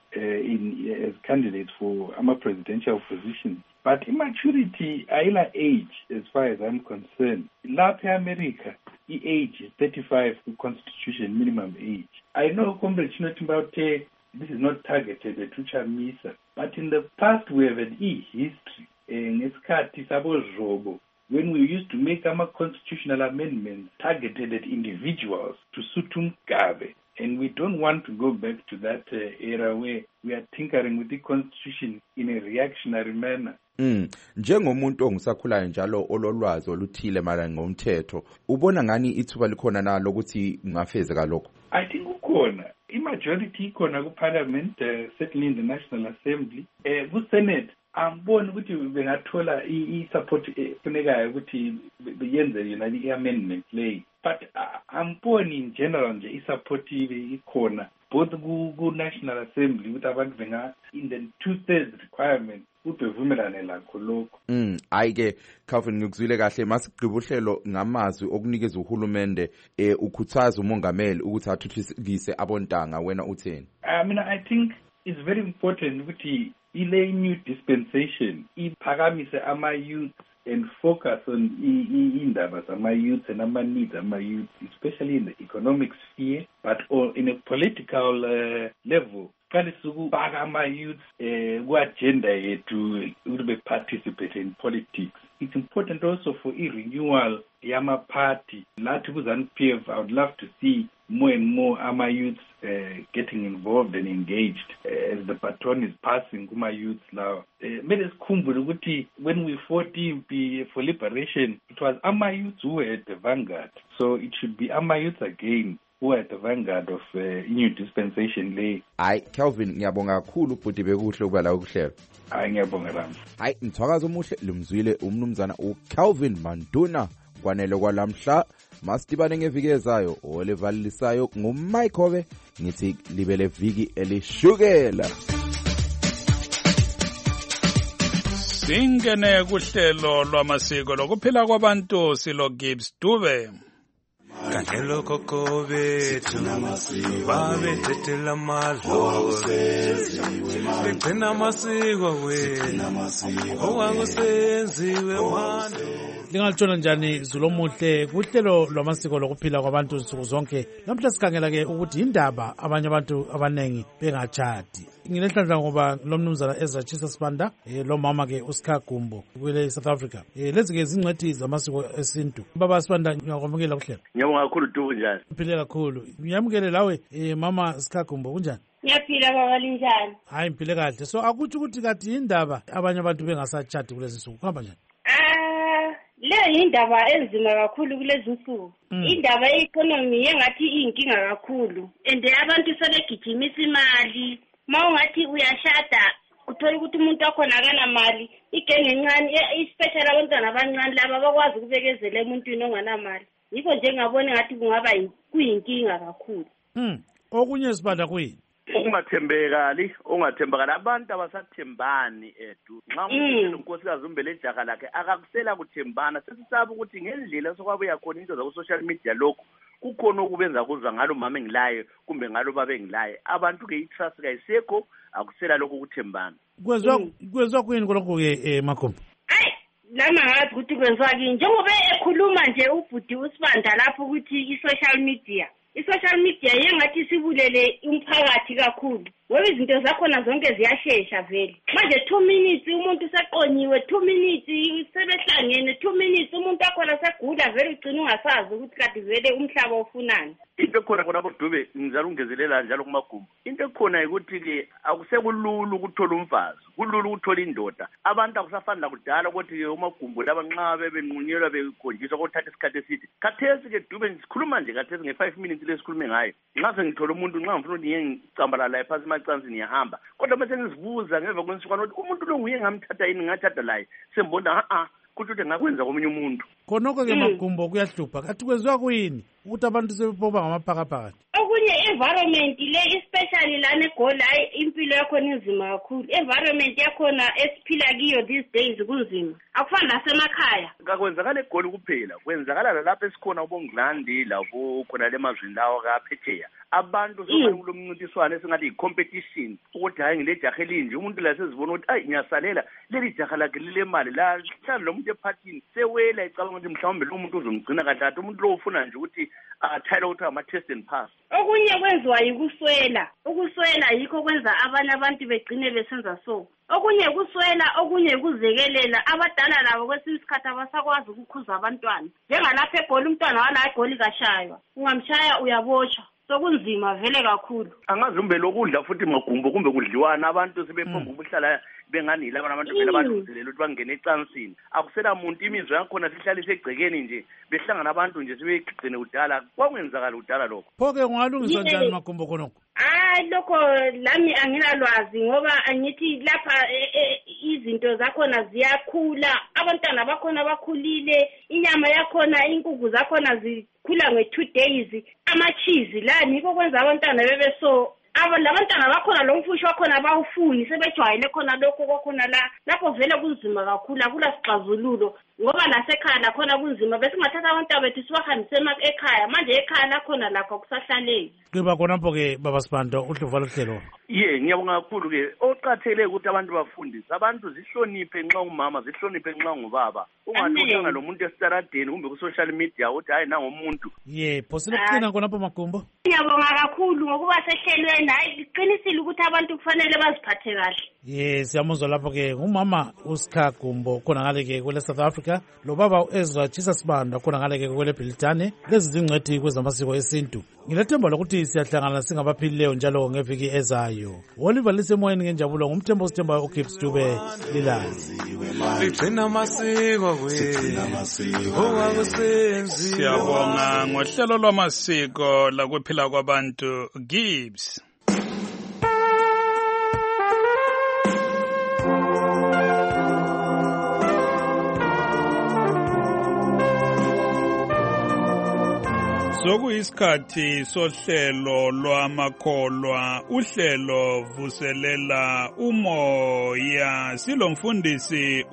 as candidates for ama-presidential positions. But immaturity ayila age as far as I'm concerned. Lapha eAmerica, age is 35 constitution minimum age. I know Comrade Chinothimba this is not targeted at Uchamisa, but in the past we have an history ngesikhathi saboZobo when we used to make constitutional amendments targeted at individuals to suit Mugabe, and we don't want to go back to that era where we are tinkering with the constitution in a reactionary manner.
Njengomuntu ongusakhulayo njalo ololwazi oluthile mayelana ngomthetho ubona ngani ithuba likhona nalo ukuthi ungafezeka lokho?
I think ukhona imajority ikhona ku-parliament, certainly in the National Assembly. Ku-Senate angiboni ukuthi bengathola i-support efunekayo ukuthi beyenze yona i-amendment leyi, but angiboni in general nje i-support ikhona both ku-National Assembly ukuthi abantu in the 2/3 requirement ubevumelane lakho lokho.
Ayike Kelvin ngikuzwile kahle masigqiba uhlelo ngamazwi okunikeza uhulumende ukhuthaza umongameli ukuthi athuthukise abontanga wena utheni?
I think it's very important ukuthi ile new dispensation iphakamise ama-youth and focus on indaba zama-youth and ama-needs ama-youth, especially in the economic sphere, but in a political level. Qale sukubaka ama-youth ku-agenda yethu ukuthi be-participate in politics. It's important also for renewal yama-party. Lathi ku-ZANU-PF, I would love to see more and more ama-youths getting involved and engaged as the baton is passing kuma-youths now. Mele sikhumbule ukuthi when we fought for liberation, it was ama-youths who were at the vanguard. So it should be ama-youths again who are at the vanguard of new dispensation lay.
Kelvin ngiyabonga kakhulu futhi bekuhle ukuba la ukuhlelo.
Ngiyabonga lami.
Mthwakazi omuhle lumzwile umnumzana uKelvin Manduna kwanele kwalamhla. Masitibane ngeviki ezayo olevalisayo nguMike Hobe, ngithi libele viki elishukela.
Singene kuhlelo lwamasiko lokuphila kwabantu silo Gibbs Dube.
Kandelo koko bethu babethethela amadlozi begcina amasiko wethu okwakusenziwe manje.
Lingalutshona njani Zulu omuhle kuhlelo lwamasiko lokuphila kwabantu nsuku zonke. Namhla sikhangela ke ukuthi indaba abanye abantu abanengi bengachati. Nginehlandla ngoba lo mnumzana Ezra Chisa Sibanda lo mama ke uSkha Gumbo kwele South Africa. Lezi ke zingcwethi zamasiko esintu. Baba Sibanda ngiyakwamukela kuhlelo.
Ngiyabonga kakhulu Dubu njani?
Uphile kakhulu. Ngiyamukele lawe mama Skha Gumbo kunjani?
Ngiyaphila baba linjani?
Hayi ngiphile kahle. So akuthi ukuthi kathi indaba abanye abantu bengasachati kulezi nsuku. Kuhamba njani?
Le indaba enzima kakhulu kulezi nsuku. Indaba ye-economy engathi iyinkinga kakhulu. And abantu sebegijimisa imali. Mawungathi uyashada uthola ukuthi umuntu wakhona akanamali. Igenge encane especially abantwana abancane laba bakwazi ukubekezela emuntwini onganamali. Yikho nje ngabona ngathi kungaba kuyinkinga kakhulu.
Okunye Sibanda kuyini?
Ungathembakali abantu abasathembani edu. Nxa umuntu unkosikazi umbele ejaka lakhe akakusela kuthembana. Sesisaba ukuthi ngendlela sokwabuya khona into zaku social media lokho kukhona okubenza kuzwa ngalo mama engilaye kumbe ngalo baba engilaye. Abantu ke itrust kayisekho akusela lokho kuthembana.
Kwezwa kuyini lokho ke Makhombo?
Lama ngathi ukuthi kwenziwa kini njengoba ekhuluma nje ubhudi uSibanda lapho ukuthi i-social media yengathi sibulele umphakathi kakhulu. Ngoba izinto zakhona zonke ziyashesha vele. Manje 2 minutes umuntu seqonyiwe, 2 minutes sebehlangene, 2 minutes umuntu akhona segula vele ugcina ungasazi ukuthi kade vele umhlaba ufunani.
Into ekhona khona bodube ngizala ungezelela njalo kuMagumbo. Into ekhona ukuthi ke akusekulula ukuthola umfazi, kulula ukuthola indoda. Abantu akusafana kudala ukuthi ke uMagumbo laba nxa bebenqunyelwa bekhonjiswa ukuthatha isikhathi eside. Khathesi ke Dube sikhuluma nje khathesi nge5 minutes lesikhulume ngayo. Nxa sengithola umuntu nxa ngifuna ukuthi ngicambala la phansi macansi niyahamba. Kodwa mase ngizibuza ngeva kwensukwani ukuthi umuntu lo nguye ngamthatha yini ngathatha laye. Sembona kuthi ukuthi ngakwenza komunye umuntu.
Khonoko ke Magumbo kuyahlupha. Kathi kwenziwa kuyini ukuthi abantu sebepoba ngamaphakaphakathi?
Okunye environment le especially lana eGola impilo yakho inzima kakhulu. Environment yakhona esiphila kiyo these days kunzima. Akufani nasemakhaya.
Kakwenzakala eGola kuphela. Kwenzakala lapha esikhona uBongilandi lapho khona lemazweni lawo kaPhetsheya. Abantu sokulomncintiswano esingathi i-competition ukuthi hayi ngile jaha elinje umuntu la sezibona ukuthi ayi ngiyasalela leli jaha lakhe lile mali la hlala lo muntu ephathini sewela icabanga ukuthi mhlawumbe lo muntu uzomgcina kahle umuntu lo ufuna nje ukuthi athayile ukuthi ama-test and pass.
Okunye kwenziwa ukuswela yikho kwenza abanye abantu begcine besenza so. Okunye kuswela, okunye kuzekelela. Abadala labo kwesinye isikhathi abasakwazi ukukhuza abantwana. Njengalapha eGoli umntwana wala eGoli kashaywa. Ungamshaya uyaboshwa. Sokunzima vele kakhulu.
Angazi umbe lokudla futhi Magumbo kumbe kudliwana abantu sebephomba ukuhlala benganile abantu vele abaluzelela ukuthi bangene ecansini. Akusela muntu imizwa yakhona sihlala isegcekeni nje behlangana abantu nje sebegcine udala. Kwangenzakala udala lokho.
Phoke ungalungiswa njani Magumbo khonokho?
Lokho lami anginalwazi ngoba angithi lapha izinto zakhona ziyakhula, abantwana bakhona bakhulile, inyama yakhona inkukhu zakhona zikhula nge2 days, amachizi la niko kwenza abantwana bebe so labantwana bakhona lo mfusho wakhona bawufuni sebejwayele khona lokho kwakhona lapho vele kunzima kakhulu akula sixazululo ngoba lasekhaya lakhona kunzima bese singathatha abantwana bethu sibahambise ekhaya manje ekhaya lakhona lakho kusahlaleki.
Kuba khona ke baba Sibanda uhluva lohlelo.
Ngiyabonga kakhulu ke oqathele ukuthi abantu bafundise abantu zihloniphe nxa umama zihloniphe nxa ngubaba ungathokanga lo muntu esitaradeni kumbe ku social media uthi hayi nango umuntu.
Phosile kuqina khona Magumbo.
Ngiyabonga kakhulu ngokuba sehlelweni hayi iqinisile ukuthi abantu kufanele baziphathe kahle.
Siyamuzwa lapho ke umama uSkha Gumbo khona ngale ke kwele South Africa lo baba Ezra Chisa Sibanda khona ngale ke kwele Britane. Lezi zingcwethi kwezamasiko esintu. Ngilethemba lokuthi siyahlangana singabaphilileyo njalo ngeviki ezayo. Oliver lisemoyeni ngenjabulo ngumthembo sithemba uGibbs Dube lilazi.
Ligcina amasiko
Siyabonga ngohlelo lwamasiko lakuphila kwabantu Gibbs. Sokuyisikhathi sohlelo lwamakholwa, uhlelo vuselela umoya. Silomfundisi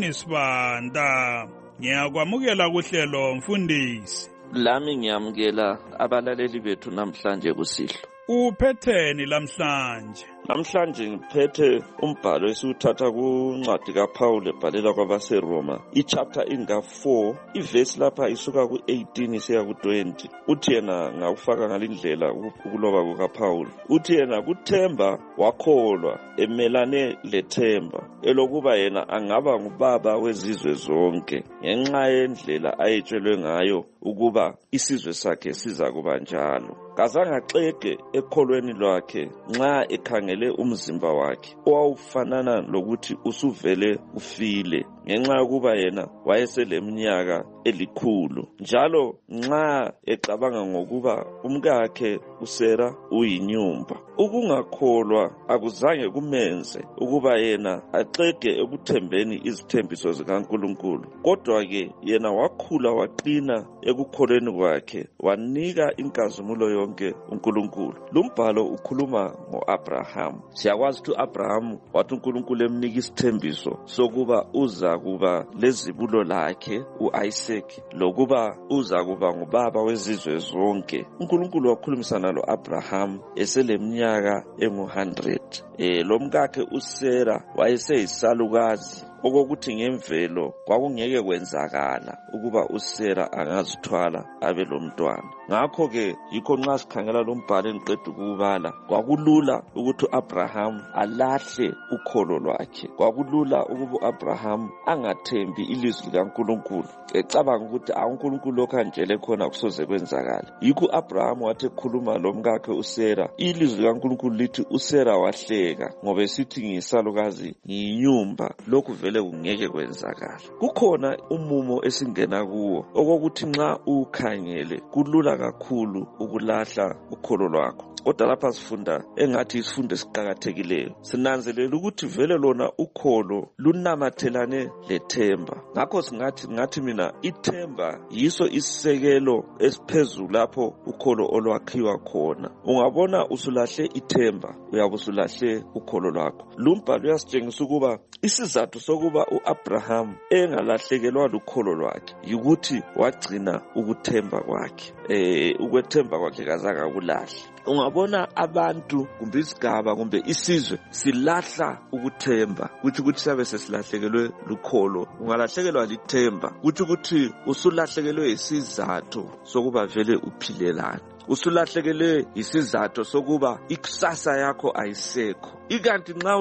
uSenisibanda. Ngiyakwamukela kuhlelo mfundisi.
Lami ngiyamukela abalaleli bethu namhlanje kusihlwa.
Uphetheni lamhlanje?
Namhlanje ngiphethe umbhalo esiwuthatha kuncwadi kaPaul ebhalela kwabaseRoma, ichapter inga 4, ivesi lapha isuka ku-18 isiya ku-20. Uthi yena ngakufaka ngalindlela ukuloba kukaPaul. Uthi yena kuthemba wakholwa, emelane lethemba elokuba yena angaba ngubaba wezizwe zonke, ngenxa yendlela ayetshelwe ngayo ukuba isizwe sakhe siza kuba njalo. Kazange axege ekholweni lwakhe nxa ekhangele umzimba wakhe owawufanana lokuthi usuvele ufile, ngenxa yokuba yena wayeseleminyaka 100. Njalo nxa ecabanga ngokuba umkakhe uSera uyinyumba, ukungakholwa akuzange kumenze ukuba yena axege ekuthembeni izithembiso zikaNkulunkulu. Kodwa-ke yena wakhula waqina ekukholweni kwakhe, wanika inkazimulo yonke uNkulunkulu. Lumbhalo ukhuluma ngo-Abraham. Siyakwazi ukuthi u-Abraham wathi uNkulunkulu emnika isithembiso sokuba uza kuba lezibulo lakhe u-Isaac, lokuba uza kuba ngubaba wezizwe zonke. uNkulunkulu wakhulumisana lo-Abraham eseleminyaka engu-100. Lo mkakhe uSera wayeseyisalukazi, okokuthi ngemvelo kwakungeke kwenzakala ukuba uSera angazithwala abe lomntwana. Ngakho-ke yikho nxa sikhangela lo mbhalo engiqeda ukuwubala, kwakulula ukuthi u-Abraham alahle ukholo lwakhe. Kwakulula ukuba u-Abraham angathembi ilizwi likaNkulunkulu, ecabanga ukuthi uNkulunkulu lokhu antshele khona kusoze kwenzakala. Yikho u-Abraham wathi ekhuluma lo mkakhe uSera, ilizwi likaNkulunkulu lithi uSera wahleka ngoba esithi ngiyisalukazi, ngiyinyumba, lokhu vele kungeke kwenzakala. Kukhona umumo esingena kuwo okokuthi nxa ukhangele kulula kakhulu ukulahla ukholo lwakho. Kodwa lapha sifunda engathi isifundo esiqhakathekileyo. Sinanzelela ukuthi vele lona ukholo lunamathelane lethemba. Ngakho singathi mina ithemba yiso isisekelo esiphezulu lapho ukholo olwakhiwa khona. Ungabona usulahle ithemba, uyabe usulahle ukholo lwakho. Lumbhalo uyasitshengisa ukuba isizathu sokuba u-Abraham engalahlekelwa lukholo lwakhe yikuthi wagcina ukuthemba kwakhe. Ukwethemba kwakhe kazange akulahle. Ungabona abantu kumbe isigaba kumbe isizwe silahla ukuthemba, kuthi ukuthi sabe sesilahlekelwe lukholo. Ungalahlekelwa lithemba, kuthi ukuthi usulahlekelwe isizathu sokuba vele uphilelane. Usulahlekelwe isizathu sokuba ikusasa yakho ayisekho. Ikanti nxa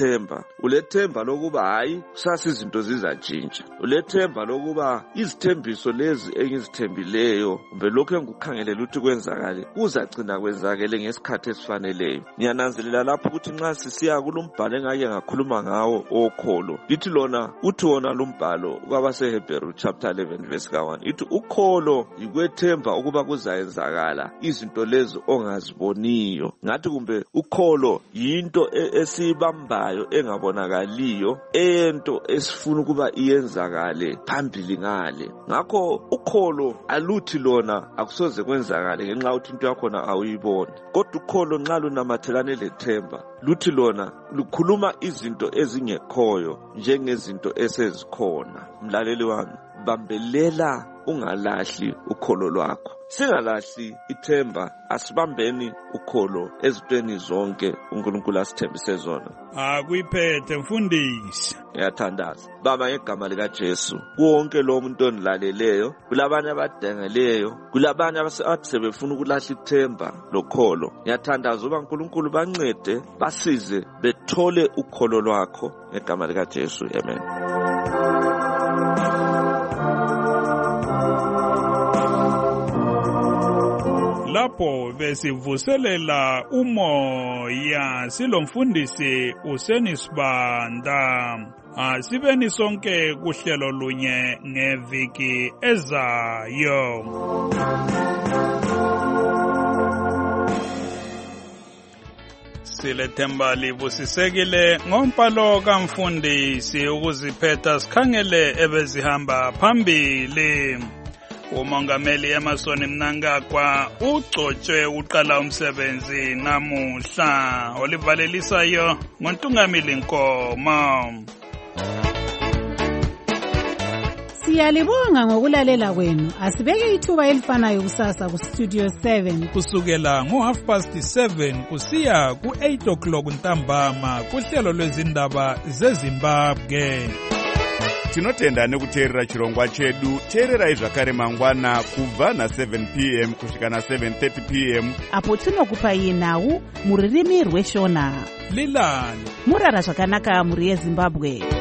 ulethemba lokuba hayi kusasa izinto zizatshintsha, ulethemba lokuba izithembiso lezi engizithembileyo kumbe lokho engikukhangelela ukuthi kwenzakale kuzagcina kwenzakele ngesikhathi esifaneleyo. Ngiyananzelela lapho ukuthi nxa sisiya kulombhalo engake ngakhuluma ngawo okholo, lithi lona uthi wona lombhalo kwabaseHebrew chapter 11 verse 1, ithi ukholo yikwethemba ukuba kuzayenzakala izinto lezo ongaziboniyo. Ngathi kumbe ukholo yinto esibambayo engabonakaliyo, ento esifuna ukuba iyenzakale phambili ngale. Ngakho ukholo aluthi lona akusoze kwenzakale ngenxa ukuthi into yakhona awuyiboni. Kodwa ukholo nxa lunamathelane lethemba, luthi lona lukhuluma izinto ezingekhoyo njengezinto esezikhona. Mlaleli wami, bambelela ungalahli ukholo lwakho. Singalahli ithemba, asibambeni ukholo ezintweni zonke uNkulunkulu asithembise zona.
Akuyiphethe mfundisi.
Ngiyathandaza Baba ngegama lika Jesu, wonke lo muntu onilaleleyo, kulabanye abadengeleyo, kulabanye abathi sebefuna ukulahla ithemba lokholo. Ngiyathandaza uba uNkulunkulu bancede, basize bethole ukholo lwakho ngegama lika Jesu. Amen.
Lapho besivuselela umoya silomfundisi uSenisibanda. Asibeni sonke kuhlelo lunye ngeviki ezayo. Silethemba libusisekile ngompalo kamfundisi ukuziphetha sikhangele ebezihamba phambili. umongameli Emmerson Mnangagwa ugcotshwe uqala umsebenzi namuhla. Olivalelisayo ngoNtungamili Nkomo.
Siyalibonga ngokulalela kwenu. Asibeke ithuba elifanayo kusasa ku Studio 7
kusukela ngo7:30 kusiya ku8 o'clock ntambama kuhlelo lwezindaba zeZimbabwe.
Tinotenda nekuteerera chirongwa chedu. Teererai zvakare mangwana kubva na7 p.m. kusvika na7:30 p.m.
apo tinokupai nhau muririmi rweshona.
Lilani
murara zvakanaka muri yeZimbabwe.